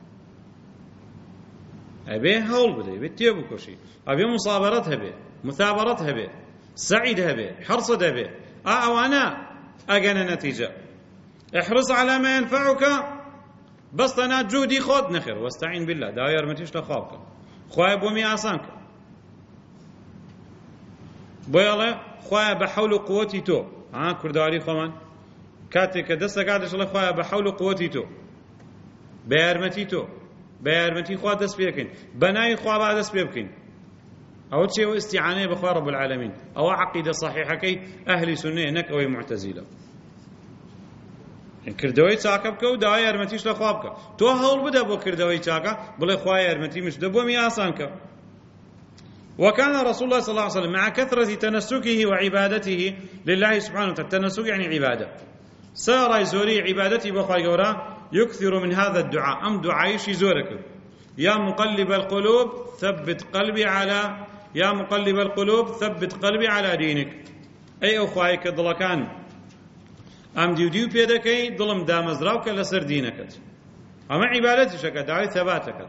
أبي هول بدي بتيابو كشي أبي مصابرات هبي مثابرات هبي سعيد هبي حرص هبي أو أنا أجنا نتيجة. احرص على ما ينفعك بس أنا جودي خود نخير واستعين بالله داير متيش لخابك خوايا بومي آسانك بويلا خوايا بحول قوتي تو ها كرداري خمان كاتي كدسة قاعدة شلا خوايا بحول قوتي تو بيرمتي تو بيرمتي خوا دس بيكين بناي خوا بعد دس بيكين أو شيء استعانة بخوا رب العالمين أو عقيدة صحيحة كي أهل سنة هناك أو معتزلة كردوي چاکە بکە و داوای یارمەتیش لە خوا بکە تۆ هەوڵ بدە بۆ کردەوەی چاکە بڵێ خوا یارمەتی مش دە بۆمی ئاسان کە. وكان رسول الله صلى الله عليه وسلم مع كثرة تنسكه وعبادته لله سبحانه وتعالى التنسك يعني عبادة سار زوري عبادتي بخوا جورا يكثر من هذا الدعاء أم دعايش زورك يا مقلب القلوب ثبت قلبي على يا مقلب القلوب ثبت قلبي على دينك أي أخواي كضلكان ئەم دیودی و پێ دەکەی دڵم دامەزراوکە لەسەر دینەکەت ئەمە عیبادەتیشەکە داوای ثەباتەکەت.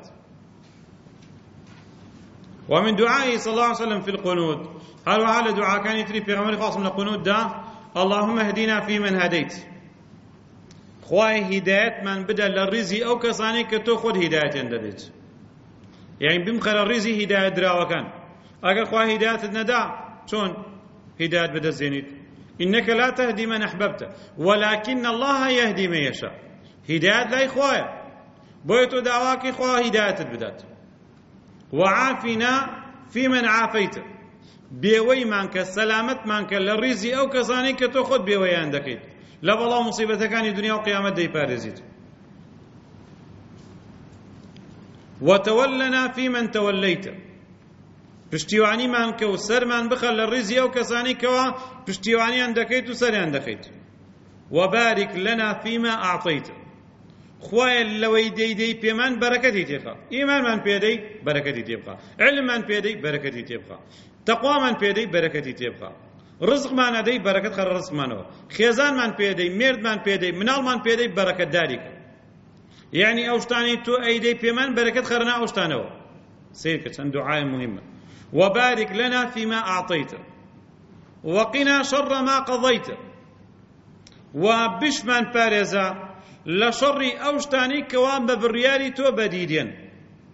ومن دعائه صلى الله عليه وسلم في القنوت هل وهذا دعاء كان يتري في غمر خاص من القنوت ده اللهم اهدنا فيمن هديت خواهي هداية من بدأ للرزي أو كساني كتو خود هداية اندبت يعني بمخل الرزي هداية دراوة كان أقل خواهي هداية النداء شون هداية بدأ الزينيت إنك لا تهدي من أحببت ولكن الله يهدي من يشاء هداية لا إخوايا بويتو دعواك إخوة هداية البدات وعافنا في من عافيت بيوي مانك سلامت مانك للرزي أو كساني كتو خود بيوي عندك لا والله مصيبة كان الدنيا وقيامة دي بارزيت وتولنا في من توليت پشتیوانی مان که و سر من بخل للرزي أو كساني كوا پشتیوانی عندكيت و سر عندكيت وبارك لنا فيما أعطيت خواه لوي دي دي بيمان بركتي تبقى إيمان من بيدي بركتي تبقى علم من بيدي بركتي تبقى تقوى من بيدي بركتي تبقى رزق من دي بركت خر رزق منو خيزان من بيدي مرد من بيدي منال من بيدي بركت دارك يعني أوشتاني تو أيدي بيمان بركت خرنا أوشتانو سيرك كان دعاء مهمة وبارك لنا فيما أعطيت وقنا شر ما قضيت وبش من بارزا لشر أوشتاني كوان ببرياري تو بديدين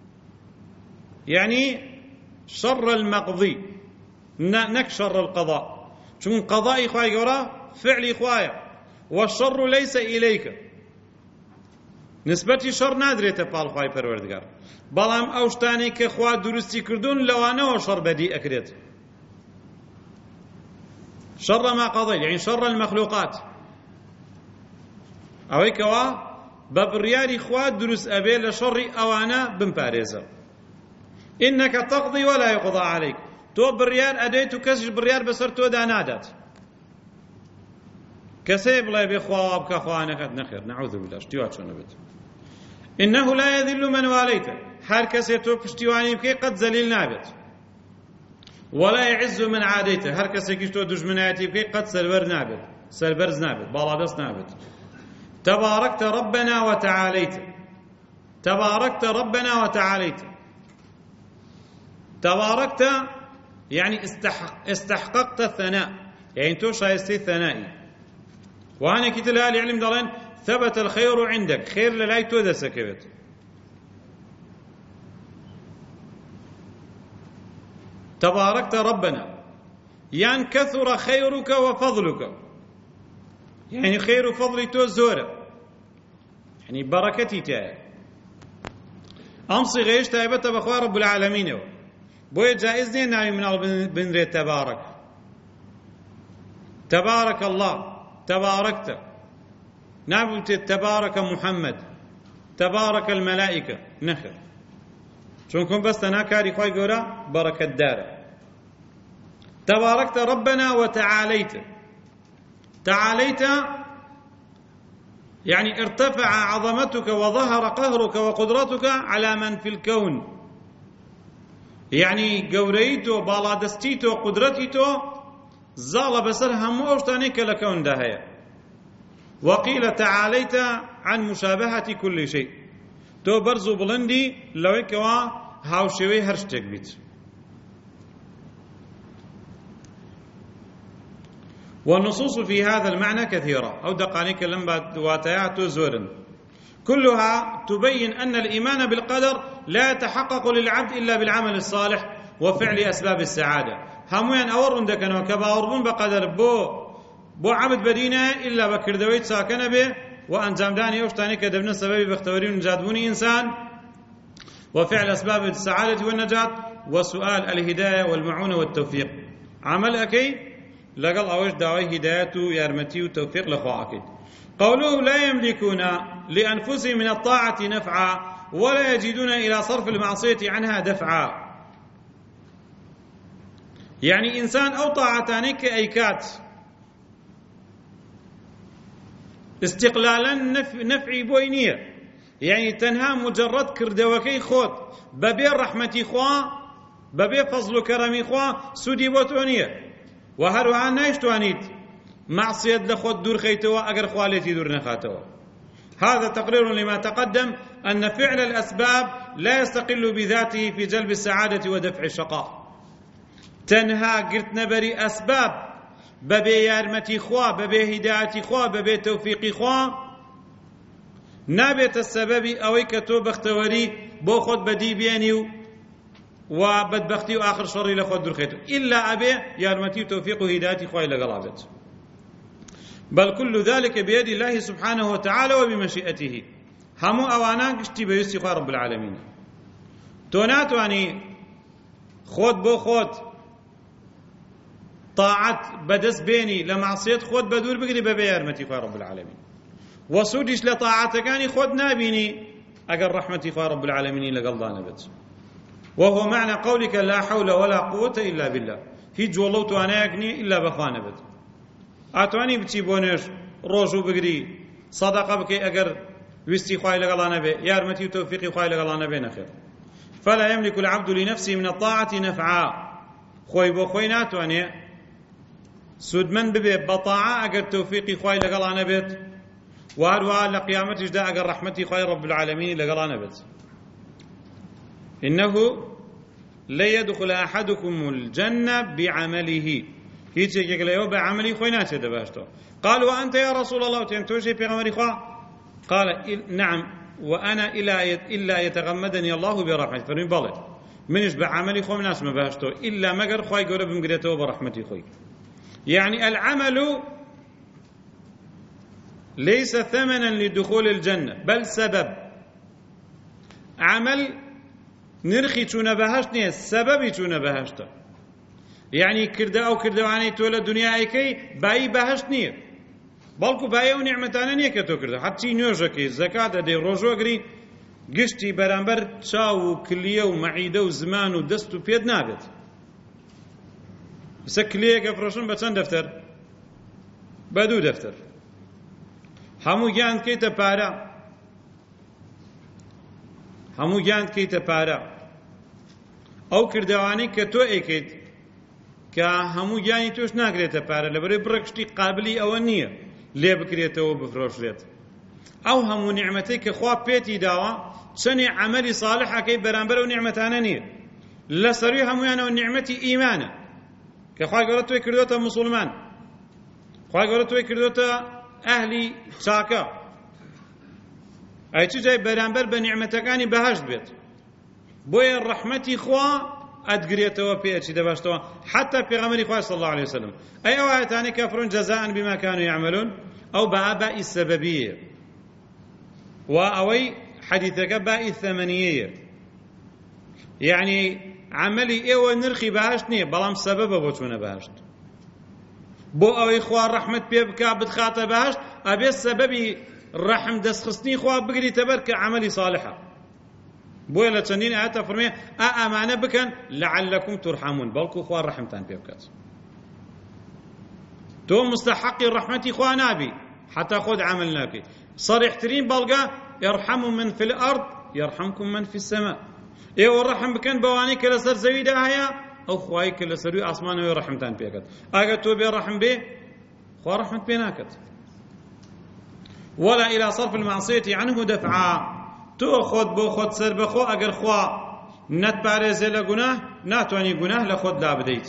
يعني شر المقضي نك شر القضاء شون قضاء إخوائي قرا فعل إخوائي والشر ليس إليك نسبتي شر نادرية بال إخوائي پروردگار بلام أوشتاني كخوا درستي كردون لوانه شر بدي أكريت شر ما قضي يعني شر المخلوقات ئەوەی کەوا بە بڕیاری خوا دروست ئەبێ لە شەڕی ئەوانە بمپارێزە ئینەکە تەقضی وەلا یوقضا عەلەیک تۆ بڕیار ئەدەیت و کەسیش بڕیار بەسەر تۆدا نادات کەسێ بڵێ بێ خوا بکە خوا نەکات نەخێر نەعوذ بالله شتیوا چۆنە بێت ئینەه لا یەذیل من والیتە هەر کەسێ تۆ پشتیوانی بکەی قەت زەلیل نابێت ولا یعز من عادیتە هەر کەسێکیش تۆ دوژمنایەتی بکەی قەت سەربەر نابێت سەربەرز نابێت باڵادەست نابێت تباركت ربنا وتعاليت تباركت ربنا وتعاليت تباركت يعني استحق استحققت الثناء يعني تو شايستي ثنائي وانا كنت لها العلم دارين ثبت الخير عندك خير للاي تو دسكبت تباركت ربنا يعني كثر خيرك وفضلك يعني خير وفضل تو زورة يعني بركتي تاعي أمصي غيش تايبت بخوا رب العالمين بوي جائزني ناوي من بن تبارك تبارك الله تباركت نابلت تبارك محمد تبارك الملائكة نخر شونكم بس أنا كاري خواي قورا بركة دار تباركت ربنا وتعاليت تعاليت يعني ارتفع عظمتك وظهر قهرك وقدرتك على من في الكون يعني قوريتو بالادستيتو قدرتيتو زال بسر هم اوشتانيك لكون دهيا وقيل تعاليت عن مشابهة كل شيء تو برزو بلندي لويكوا هاوشوي هرشتك بيت والنصوص في هذا المعنى كثيرة أو دقانيك لما واتيات زورا كلها تبين أن الإيمان بالقدر لا يتحقق للعبد إلا بالعمل الصالح وفعل أسباب السعادة هموين أورن دكنا وكباوربون بقدر بو بو عبد بدينة إلا بكردويت ساكنة به وأنجام داني يوشتاني كدبنا سببي باختورين جادبوني إنسان وفعل أسباب السعادة والنجاة وسؤال الهداية والمعونة والتوفيق عمل أكي لقل أوش دعوي هداية يارمتي وتوفيق لخواكي قوله لا يملكون لأنفسهم من الطاعة نفعا ولا يجدون إلى صرف المعصية عنها دفعا يعني إنسان أو طاعتاني كأيكات استقلالا نف... نفعي بوينية يعني تنها مجرد كردوكي خود ببير رحمتي خوا ببير فضل كرمي خوا سودي بوتونية وهروها نايشتوانيت معصية لخود دور خيتوا أجر خوالتي دور نخاتوا. هذا تقرير لما تقدم أن فعل الأسباب لا يستقل بذاته في جلب السعادة ودفع الشقاء. تنها قلت نبري أسباب ببي يارمتي خوا ببي هدايتي خوا ببي توفيقي خوا نابێتە سەبەبی ئەوەی کە تۆ بەختەوەری بۆ خۆت بەدی بێنی و و بەدبەختی و ئاخر شەڕی لە خۆت دوورخێت ئیلا ئەبێ یارمەتی و تەوفیق و هیدایەتی خوای لەگەڵا بێت. بل كل ذلك بيد الله سبحانه وتعالى وبمشيئته. هەموو ئەوانە گشتی بەویستی خوای رب العالمین. تۆ ناتوانی خۆت بۆ خۆت طاعەت بەدەست بێنی لە مەعسیەت خۆت بە دوور بگری بەبێ یارمەتی خوای رب العالمین. وسودش لطاعتكاني خود نابيني أجر رحمتي خواه رب العالمين لقلضان بت. وهو معنى قولك لا حول ولا قوة إلا بالله. هي جولو توانيكني إلا بخوان بت. أتواني بتي بونش روجو بقري صدقة بكي أجر وستي خواه لقلان بي يارمتي وتوفيقي خواه لقلان بي نخير. فلا يملك العبد لنفسه من الطاعة نفعا. خوي بو خوي ناتواني سود من ببي بطاعة أجر توفيقي خواه لقلان بيت وهروها لقيامتش دا أقر رحمتي خير رب العالمين لقرانا بس. إنه لا يدخل أحدكم الجنة بعمله. هيك يقول له بعملي خوينات هذا باشتو. قال وأنت يا رسول الله تنتوشي في غمري خوا؟ قال نعم وأنا إلا إلا يتغمدني الله برحمته. فرمي بالله منش بعملي خو ناس ما باشتو إلا مقر خوي قرب مقريته برحمتي خوي. يعني العمل ليس ثمنا لدخول الجنة بل سبب. عمل نرخي چون بهشت نیه سببی چون بهشت. يعني كرده أو كردواني تولى دنيا أيكي باي بهشت نیه بلکو باي و نعمتانه نیه که تو کرده حتی نوجكي زكاة دي روجو اگري گشتي برانبر چاو كليه و معيده و زمان و دست و پید نابد. بس كليه كفرشون بچند دفتر بدو دفتر همو گیان کەیتە پارە هەموو گیان کەیتە پارە ئەو کردەوانەی کە تۆ ئەیکەیت کە هەموو گیانی تۆش ناگرێتە پارە لەبەرەوەی بڕێکشتی قابلی ئەوە نییە لێ بکرێتەوە بفرۆشرێت. ئەو هەموو نیعمەتەی کە خوا پێتی داوە چەندێ عەمەلی ساڵحەکەی بەرامبەر ئەو نیعمەتانە نییە. لەسەروی هەموویانەوە نیعمەتی ئیمانە کە خوای گەورە تۆی کردوتە موسڵمان خوای گەورە تۆی کردوتە أهلي ساكا أي تجاي برانبر بنعمتكاني بهشت بيت بويا رحمتي خوا أدقريتوا بيأتي دباشتوا حتى في غمري خوا صلى الله عليه وسلم أي آياتاني كفرون جزاء بما كانوا يعملون أو بآباء السببية وأوي حديثك باء الثمنية يعني عملي إيوه نرخي بهشتني بلام سببه بوتونا بهشت بۆ ئەوەی خوا ڕەحمەت پێ بکا بتخاتە بەهشت ئەبێ سەبەبی ڕەحم دەستخستنی خوا بگریتە بەر کە عەمەلی ساڵحە. بۆیە لە چەندین ئاەتە فەرمێ ئا ئەمانە بکەن لەعەلەکم تورحەمون بەڵکو خوا ڕەحمتان پێ بکات. تۆ مستحقی ڕەحمەتی خوا نابی حتا خۆت عەمەل ناکەی. صریحترین بەڵگە ئێرحەموا من فی الأرض یەرحەمکم من فی السەما. ئێوە ڕەحم بکەن بەوانەی کە لەسەر زەویدا هەیە أو خوايك لسروي أسمان ورحمتان بيكت أجا تو بي رحم بي خوا رحمت بيناكت ولا إلى صرف المعصية عنه دفعا تو خود بو خود سر بخو أجر خوا نت بارز لجناه ناتواني جناه لخود لا بديت.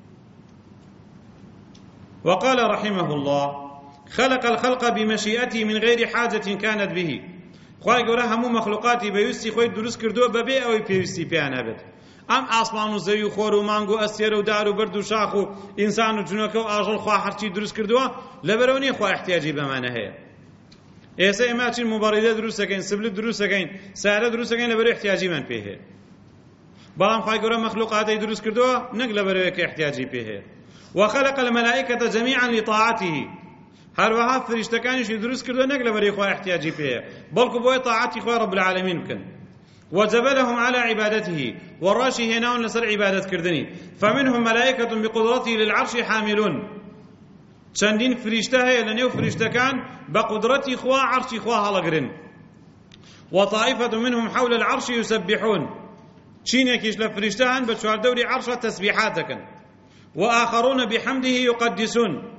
وقال رحمه الله خلق الخلق بمشيئته من غير حاجة كانت به. خواي جورا همو مخلوقاتي بيوستي خوي دروس كردو ببي أو بيوستي بيانا بد. أم أسمان و زەوی و خۆر و مانگ و ئەستێرە و دار و بەرد و شاخ و ئینسان و جنۆکە و ئاژەڵ خوا هەرچی دروست کردووە لەبەرەوە نییە خوا احتیاجی بەمانە هەیە. ئێستا ئێمە چین مۆبایلە دروست دەکەین سبلت دروست دەکەین سیارە دروست دەکەین لەبەرەوەی احتیاجیمان پێ هەیە. بەڵام خوای گەورە مەخلوقاتەی دروست کردووە نەک لەبەرەوەی کە احتیاجی پێ هەیە. وخلق الملائكة جميعا لطاعته. هەروەها فریشتەکانیشی دروست کردووە نەک لەبەرەوەی خوا احتیاجی پێ هەیە بەڵکو بۆی طاعەتی خوای رب العالمین بکەن. وجبلهم على عبادته والراشي هناون لسر عبادة كردني فمنهم ملائكة بقدرته للعرش حاملون چندين فريشته هي لنيو فريشته كان بقدرتي خوا عرشي خوا هلقرن وطائفة منهم حول العرش يسبحون چينيكيش لفريشتهن بشوار دوري عرش تسبيحاتك وآخرون بحمده يقدسون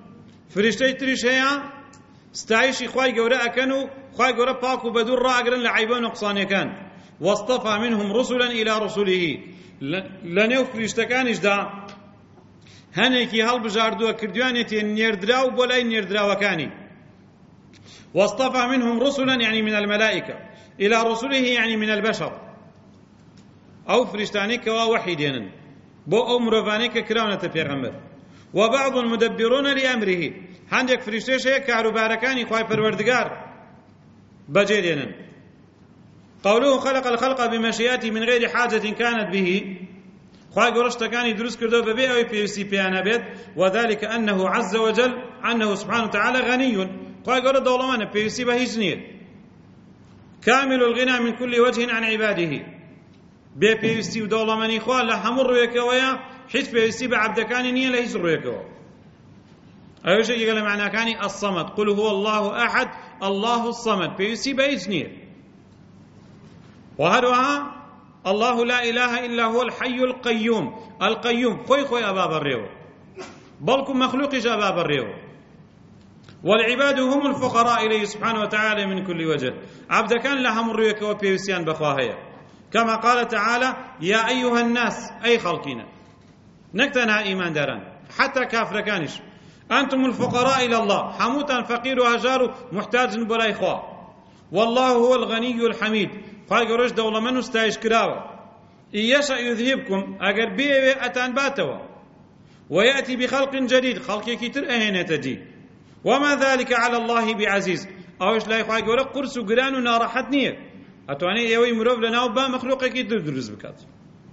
فریشتەی تریش هەیە ستایشی خوای گەورە ئەکەن و خوای گەورە پاک و بەدوور ڕائەگرن لە عیبە و نوقسانیەکان. واصطفى منهم رسلا إلى رسله لنێو فریشتەکانیشدا هەنێکی هەڵبژاردووە کردویانێتی نێردراو بۆ لای نێردراوەکانی. واصطفى منهم رسلا يعني من الملائكة إلى رسله يعني من البشر. أو فريشتاني كوا وحي دينن بو أو مرافاني كراونة پیغمبر. وبعض المدبرون لأمره هندك فريشتيش هي كعروباركاني خواهي پروردگار بجي دينن. قوله خلق الخلق بمشيئته من غير حاجة كانت به خواهي قرشتكاني دروس كردو ببيع ويبيسي بيانا بيت وذلك أنه عز وجل أنه سبحانه وتعالى غني خواهي قرد دولمان بيسي بهيج نير كامل الغنى من كل وجه عن عباده بي بيسي ودولماني خواه لحمر رويكويا حيث بيسي بعبدكاني نية لهيج رويكوا أيوة شيء يقول معنى كاني الصمد قل هو الله أحد الله الصمد بيسي بهيج نير. وهروها الله لا إله إلا هو الحي القيوم القيوم خوي خوي أباب الريو بلكم مخلوقش أباب الريو. والعباد هم الفقراء إليه سبحانه وتعالى من كل وجه عبد كان لهم الريك وبيوسيان بخواهية كما قال تعالى يا أيها الناس أي خلقنا نكتنا إيمان داران حتى كافر كانش أنتم الفقراء إلى الله حموتا فقير وهجار محتاج بلا إخوة والله هو الغني الحميد خواهي قرش دولة من استايش كراوة إن يشأ يذهبكم أقر بيه أتان باتوا ويأتي بخلق جديد خلق كتر أهنة تجي وما ذلك على الله بعزيز أوش لا يخواهي قرش قرس وقران ونارحت نية أتواني إيوه مروف لنا وبا مخلوق كتر درز بكات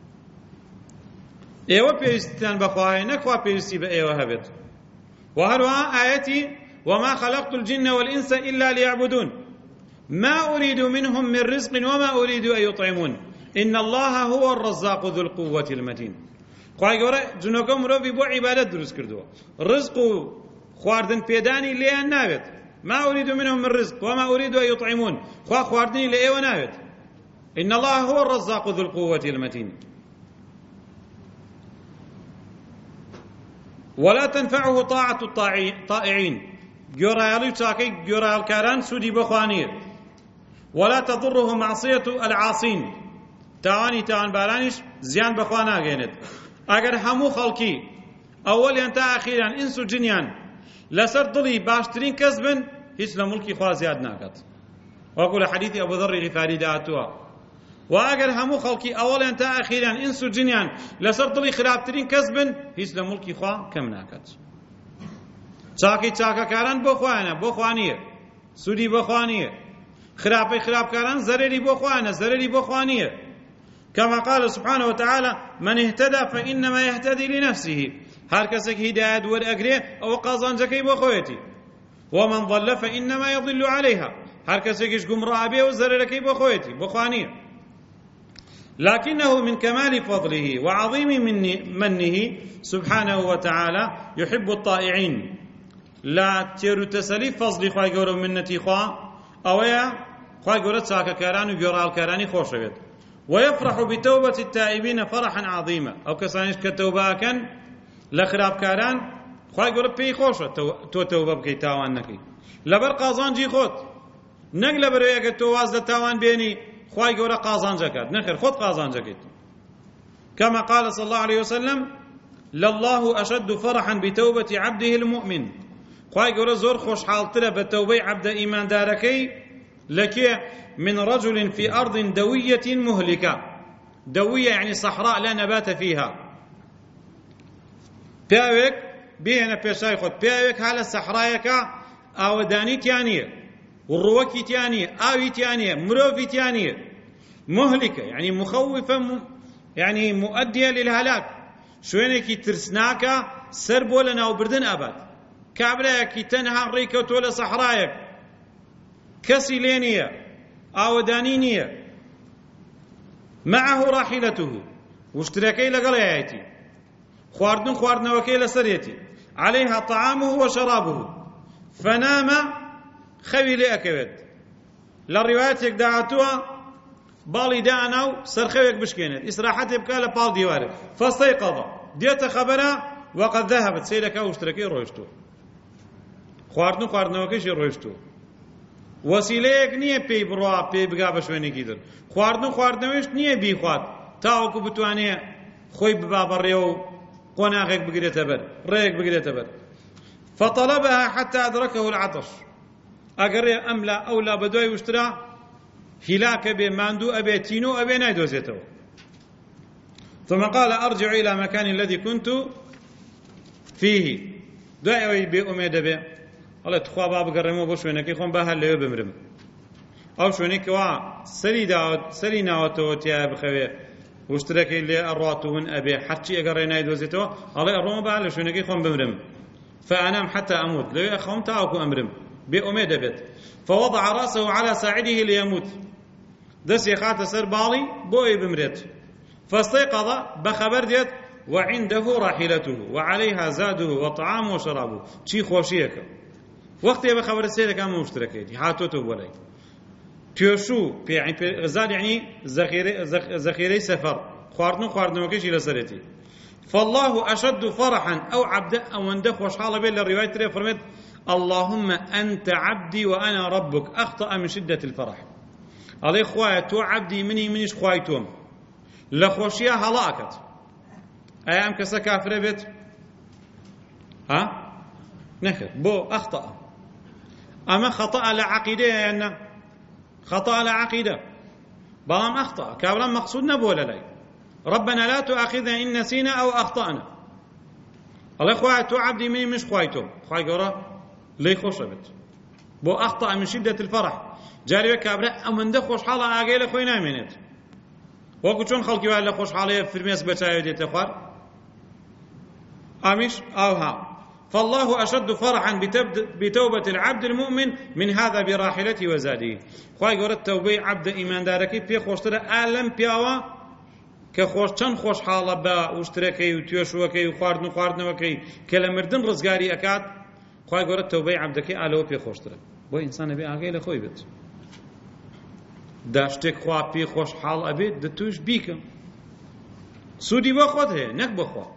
إيوه بيستان بخواهي نكوا بيستي بإيوه هبت. وهروها آياتي وما خلقت الجن والإنس إلا ليعبدون ما أريد منهم من رزق وما أريد أن يطعمون إن الله هو الرزاق ذو القوة المتين. خواهي قورا جنوكم روفي بو عبادة دروس كردوا رزق خواردن بيداني ليان نابت ما أريد منهم من رزق وما أريد أن يطعمون خواه خواردني لأيوة نابت إن الله هو الرزاق ذو القوة المتين. ولا تنفعه طاعة الطائعين جورالي تاكي جورال كاران سودي بخوانير ولا تضره معصية العاصين تاواني تاوان بارانش زيان بخوانا جينت اگر همو خلقي اول انتا اخيرا انسو جنيان لسر ضلي باشترين كسبن هيش لملكي خواه زياد ناكت وأقول حديث أبو ذر الغفاري دعاتوا واگر همو خلقي اول انتا اخيرا انسو جنيان لسر ضلي خرابترين كسبن هيش لملكي خواه كم ناكت چاکی چاکەکاران بۆ خوانە بۆ خوانیە سوودی بۆ خوانیە خراپەی خراپکاران زەرری بۆ خوانە زەرری بۆ خوانیە كما قال سبحانه وتعالى من اهتدى فإنما يهتدي لنفسه هر کەسێک هیدایەت وەرئەگرێ ئەوە قازانجەکەی بۆ خۆیەتی ومن ضل فإنما يضل عليها هر کەسێکیش گومڕا بێ و زەرەرەکەی بۆ خۆیەتی بۆ خوانیە لكنه من كمال فضله وعظيم منه سبحانه وتعالى يحب الطائعين لا تيرو تسلي فضل خواهي قولوا منتي خواه اويا خواهي قولوا تساكا كاران وقرال كاراني خوشويت ويفرح بتوبة التائبين فرحا عظيما او كسانيش كتوبة كان لخراب كاران خواهي قولوا بي خوشو تو توبة بكي تاوان نكي لبر قازان جي خود نقل برويك التواز لتاوان بيني خواهي قولوا قازان جكات نخير خود قازان جكت كما قال صلى الله عليه وسلم لله أشد فرحا بتوبة عبده المؤمن خواهي قولوا زور خوش حالتنا بتوبة عبد إيمان داركي لكي من رجل في أرض دوية مهلكة دوية يعني صحراء لا نبات فيها بيوك بيهنا بيشاي خود بيوك هالا صحرايك أو داني تيانية والروكي تيانية آوي تيانية مروفي تيانية مهلكة يعني مخوفة م... يعني مؤدية للهلاك شوينكي ترسناكا سربو لنا وبردن أبد كابلاكي تنها ريكا وتولى صحرايك كسي لينية أو دانينية معه راحلته واشتراكي لقلياتي خواردن خواردن وكيل سريتي عليها طعامه وشرابه فنام خوي لأكبد للروايات يقدعتها بالي دانو سرخويك بشكينت إسراحتي بكالة بال ديواري فاستيقظ ديت خبرها وقد ذهبت سيلك واشتركي روشتو خواردن و خواردنەوەکەشی ڕۆیشتووە وەسیلەیەک نییە پێی بڕوا پێی بگا بە شوێنێکی در خواردن و خواردنەوەش نییە بیخوات تاوەکو بتوانێت خۆی ببا بەڕێوە و قۆناغێک بگرێتە بەر ڕێیەک بگرێتە بەر فطلبها حتى أدركه العطش ئەگەڕێ ئەم لا ئەو لا بەدوای وشترا هیلاکە بێ ماندوو ئەبێ تینۆ ئەبێ نایدۆزێتەوە ثم قال أرجع إلى مكان الذي كنت فيه دوای ئەوەی بێ ئومێدە بێ ئەڵێ تخوا با بگەڕێمەوە بۆ شوێنەکەی خۆم با هەر لەوێ بمرم ئەو شوێنەی کەوا سەری داوت سەری ناوەتەوە تیا بخەوێ وشترەکەی لێ ئەڕات و ون ئەبێ هەرچی ئەگەڕێ نایدۆزێتەوە ئەڵێ ئەڕۆمە با لە شوێنەکەی خۆم بمرم فأنام حتى أموت لو أخوم تاوكو أمرم بأميد بيت فوضع رأسه على ساعده ليموت دس يخات سر بالي بوي بمريت فاستيقظ بخبر ديت وعنده راحلته وعليها زاده وطعامه وشرابه شي خوشيك وقت يبقى خبر السيدة كان مشتركين حاتوته بولاي تيوشو غزال يعني ذخيرة ذخيرة سفر خواردنو خواردنو وكيش إلى سرتي فالله أشد فرحا أو عبد أو اندخ وشحال بين الرواية تري فرمت اللهم أنت عبدي وأنا ربك أخطأ من شدة الفرح علي خوايا تو عبدي مني منيش خواي توم لخوشيا هلاكت أيام كسا كافر بيت ها نخر بو أخطأ أما خطأ لعقيدة يعني خطأ لعقيدة بلام أخطأ كابلا مقصود نبولا لي ربنا لا تؤاخذنا إن نسينا أو أخطأنا الله خواهي تو عبدي مني مش خواهيتم خواهي قورا لي خوش بيت بو أخطأ من شدة الفرح جاري وكابلا أمن ده خوش حالة آقايل خوي نامينت وكو چون خلقي وعلا خوش حالة فرميس بچايو ديت خوار أمش أو ها فالله أشد فرحا بتوبة العبد المؤمن من هذا براحلته وزاده خواهي قورا التوبة عبد إيمان داركي بي خوشتر آلم بياوا کە خۆش چەند خۆشحاڵە بە وشترەکەی و توێشوەکەی و خواردن و خواردنەوەکەی کە لە مردن ڕزگاری ئەکات خوای گەورە تەوبەی عەبدەکەی ئالەوە پێ خۆشترە بۆ ئینسان ئەبێ ئاگای لە خۆی بێت دا شتێک خوا پێ خۆشحاڵ ئەبێت دە توش بیکە سوودی بۆ خۆت هەیە نەک بۆ خوا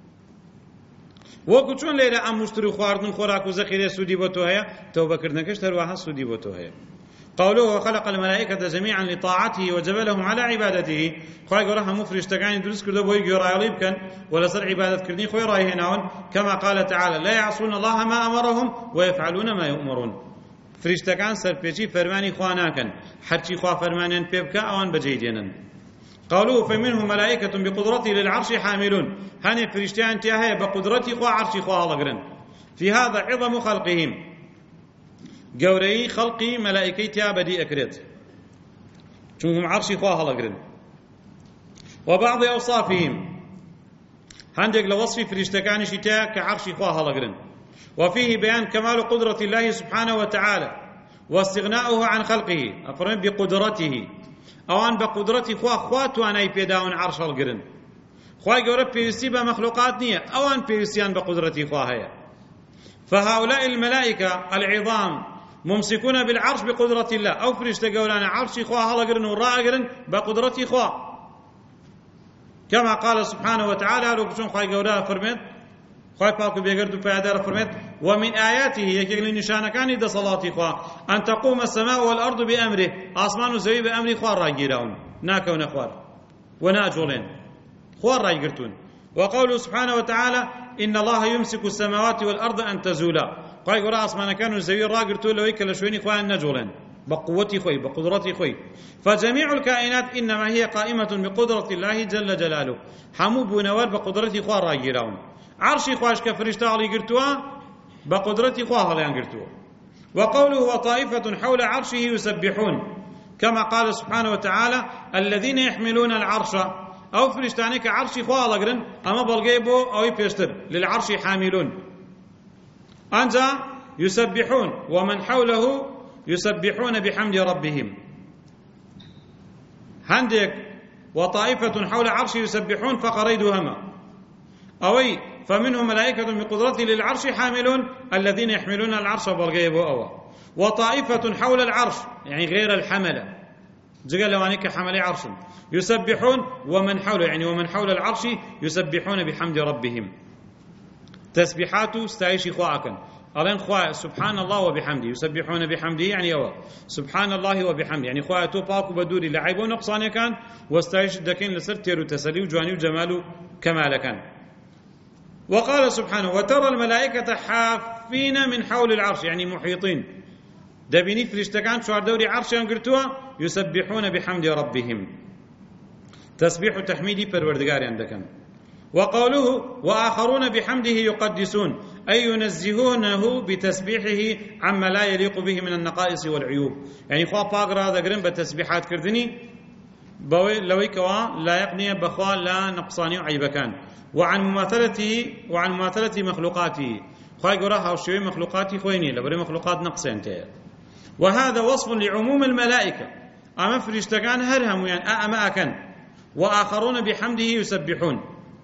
وەکو چۆن لێرە ئەم وشتر و خواردن خۆراک و زەخیرە سوودی بۆ تۆ هەیە تەوبەکردنەکەش هەروەها سوودی بۆ تۆ هەیە قوله وخلق الملائكة جميعا لطاعته وجبلهم على عبادته خواهي قرأها مفرش تقاني درس كرده بوي قرأي يليب كان ولا سر عبادة كردين خوي رأيه هناون كما قال تعالى لا يعصون الله ما أمرهم ويفعلون ما يؤمرون فرش تقان سر بيجي فرماني خواناكن حرشي خوا فرمانين بيبكا أوان بجيدين قوله فمنهم ملائكة بقدرته للعرش حاملون هني فرشتان تياهي بقدرتي خوا عرشي خوا هلقرن في هذا عظم خلقهم گەورەی خەڵقی مەلائیکەی تیا بەدی ئەکرێت چونکم عەرشی خوا هەڵەگرن وبعض أوصافهم هەندێک لە وەصفی فریشتەکانیشی تیا کە عەرشی خوا هەڵەگرن وفيه بيان كمال قدرة الله سبحانه وتعالى واستغناؤه عن خلقه أفرمي بقدرته أوان بقدرة خوا خوا توانای پێداون عەرش هەڵگرن خوای گەورە پێویستی بە مەخلوقات نییە ئەوان پێویستیان بە قدرەتی خوا هەیە فهؤلاء الملائكة العظام ممسكون بالعرش بقدرة الله أو فرشتة قولانا عرشي خوا هلقرن وراءقرن بقدرة خوا كما قال سبحانه وتعالى لو خواهي قولا فرمت خواهي باكو بيقردو فيادار فرمت ومن آياته يكيقل نشانا كان إذا صلاتي خوا أن تقوم السماء والأرض بأمره آسمان وزوي بأمره خوار رايقيرون ناكون أخوار وناجولين خوار رايقرتون وقوله سبحانه وتعالى إن الله يمسك السماوات والأرض أن تزولا قاي قرا اسمان كانوا زوي راقرتو لو يكل شويني خوان نجولن بقوتي خوي بقدرتي خوي فجميع الكائنات انما هي قائمه بقدره الله جل جلاله حمو بنوار بقدرتي خوا راقيراون عرشي خواش كفرشتا علي قرتوا بقدرتي خوا هلان قرتوا وقوله وطائفه حول عرشه يسبحون كما قال سبحانه وتعالى الذين يحملون العرش او فرشتانك عرشي خوا لقرن اما بلغيبو او بيشتر للعرش حاملون أنجا يسبحون ومن حوله يسبحون بحمد ربهم هندك وطائفة حول عرش يسبحون فقريدهما أوي فمنهم ملائكة بقدرته للعرش حاملون الذين يحملون العرش بالغيب أوا وطائفة حول العرش يعني غير الحملة جقال لوانيك حملي عرش يسبحون ومن حوله يعني ومن حول العرش يسبحون بحمد ربهم تسبيحات استعيشي خواكن ألين خوا سبحان الله وبحمده يسبحون بحمده يعني هو سبحان الله وبحمده يعني خوا تو باكو بدوري لعيب ونقصان كان واستعيش دكين لسر تيرو تسلي وجواني وجمال كمال كان. وقال سبحانه وترى الملائكة حافين من حول العرش يعني محيطين دبيني فريشتكان شوار دوري عرش ينقرتوا يسبحون بحمد ربهم تسبيح تحميدي پروردگار عندكن. وقوله وآخرون بحمده يقدسون أي ينزهونه بتسبيحه عما لا يليق به من النقائص والعيوب يعني خوا باقر هذا قرن بتسبيحات كردني لوي كوا لا يقني بخوا لا نقصاني وعيب كان. وعن مماثلته وعن مماثلة مخلوقاته خوا يقراها وشوي مخلوقاتي خويني لبري مخلوقات نقص انتهى. وهذا وصف لعموم الملائكة أما فريشتكان هرهم يعني أما أكن وآخرون بحمده يسبحون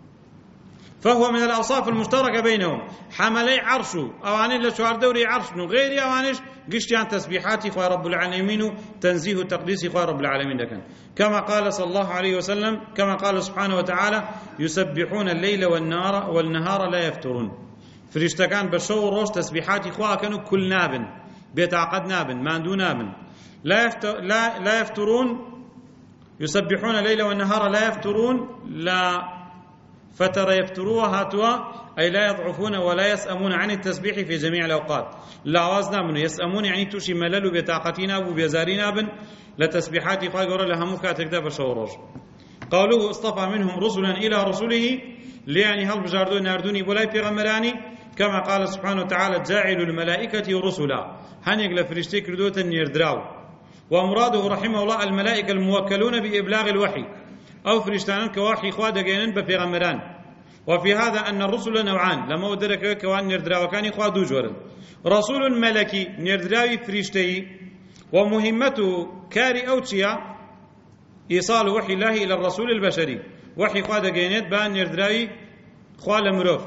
فهو من الأوصاف المشتركة بينهم حملي عرشه أواني لشوار دوري عرش غيري أوانيش قشتيان تسبيحاتي خواه رب العالمين تنزيه تقديسي خواه رب العالمين لكن كما قال صلى الله عليه وسلم كما قال سبحانه وتعالى يسبحون الليل والنهار والنهار لا يفترون فريشتكان بشو روش تسبيحاتي خواه كانوا كل نابن بيتعقد نابن ماندو نابن لا, يفتر لا, لا يفترون يسبحون الليل والنهار لا يفترون لا فترى يفتروها هاتوا أي لا يضعفون ولا يسأمون عن التسبيح في جميع الأوقات لا وازنا منه يسأمون يعني توشي ملل بطاقتنا وبيزارنا بن لتسبيحات خاقر لها مكاتك دا بشوروش. قوله اصطفى منهم رسلا إلى رسله ليعني هل بجاردو ناردوني بولاي بيغمراني كما قال سبحانه وتعالى جاعل الملائكة رسلا هنيق لفرشتي كردوتا يردراو. ومراده رحمه الله الملائكة الموكلون بإبلاغ الوحي أو فرشتان كوحي خوا دقينن ببيغمران. وفي هذا أن الرسل نوعان لما ودرك كوان نردراو كان خوا دوجورن رسول ملكي نردراوي فرشتي ومهمته كاري أوتشيا إيصال وحي الله إلى الرسول البشري وحي خوا دقينت بان نردراوي خوا لمروف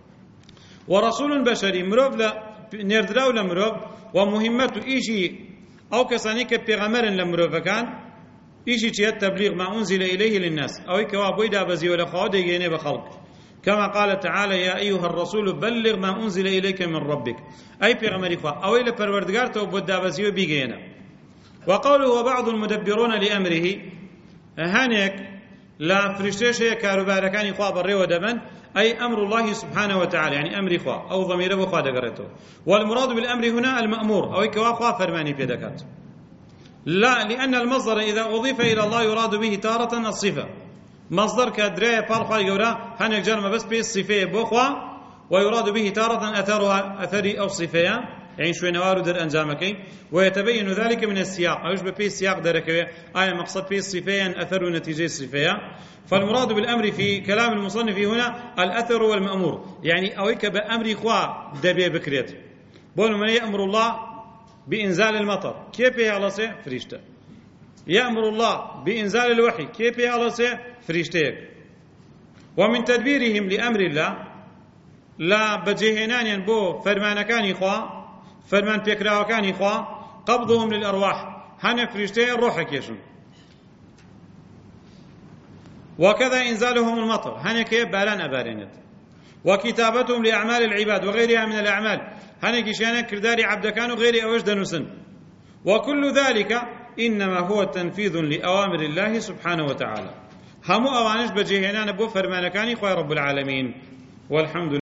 ورسول بشري مروف نردراو لمروف ومهمته إيشي أو كسانيك بيغمرن لمروف كان إيشي تيات تبليغ ما أنزل إليه للناس أو كوا بويدا بزي ولا خاود يجيني بخلق كما قال تعالى يا أيها الرسول بلغ ما أنزل إليك من ربك أي بيغمري خوا أو إلى پروردگار تو بودا بزي وبيجينا. وقوله وبعض المدبرون لأمره هانيك لا فرشتش كاروباركاني خوا بري ودبن أي أمر الله سبحانه وتعالى يعني أمر خوا أو ضميره خوا دقرته. والمراد بالأمر هنا المأمور أو كوا خوا فرماني بيدكات لا لأن المصدر إذا أضيف إلى الله يراد به تارة الصفة مصدر كدري بالخوا يقولها هنك جرم بس بي الصفة بخوا ويراد به تارة أثرها أثري أو صفة يعني شوي نوار در أنجامك ويتبين ذلك من السياق أو يشبه في السياق دركوية آية مقصد في الصفة أثر نتيجة الصفة. فالمراد بالأمر في كلام المصنف هنا الأثر والمأمور يعني أويك بأمر خوا دبي بكريت بقول من يأمر الله بإنزال المطر كيف يا سي فريشته يأمر الله بإنزال الوحي كيف يا سي فريشتك. ومن تدبيرهم لأمر الله لا بجهنان بو فرمان كان إخوة فرمان بيكراو كان إخوة قبضهم للأرواح هن فريشته روحك يشن. وكذا إنزالهم المطر هن كيف باران أبارنت. وكتابتهم لأعمال العباد وغيرها من الأعمال هنك شانا كرداري عبد كانوا غير أوجد نسن. وكل ذلك إنما هو تنفيذ لأوامر الله سبحانه وتعالى همو أوانش بجهنان بو فرمانكاني خواه رب العالمين والحمد لله.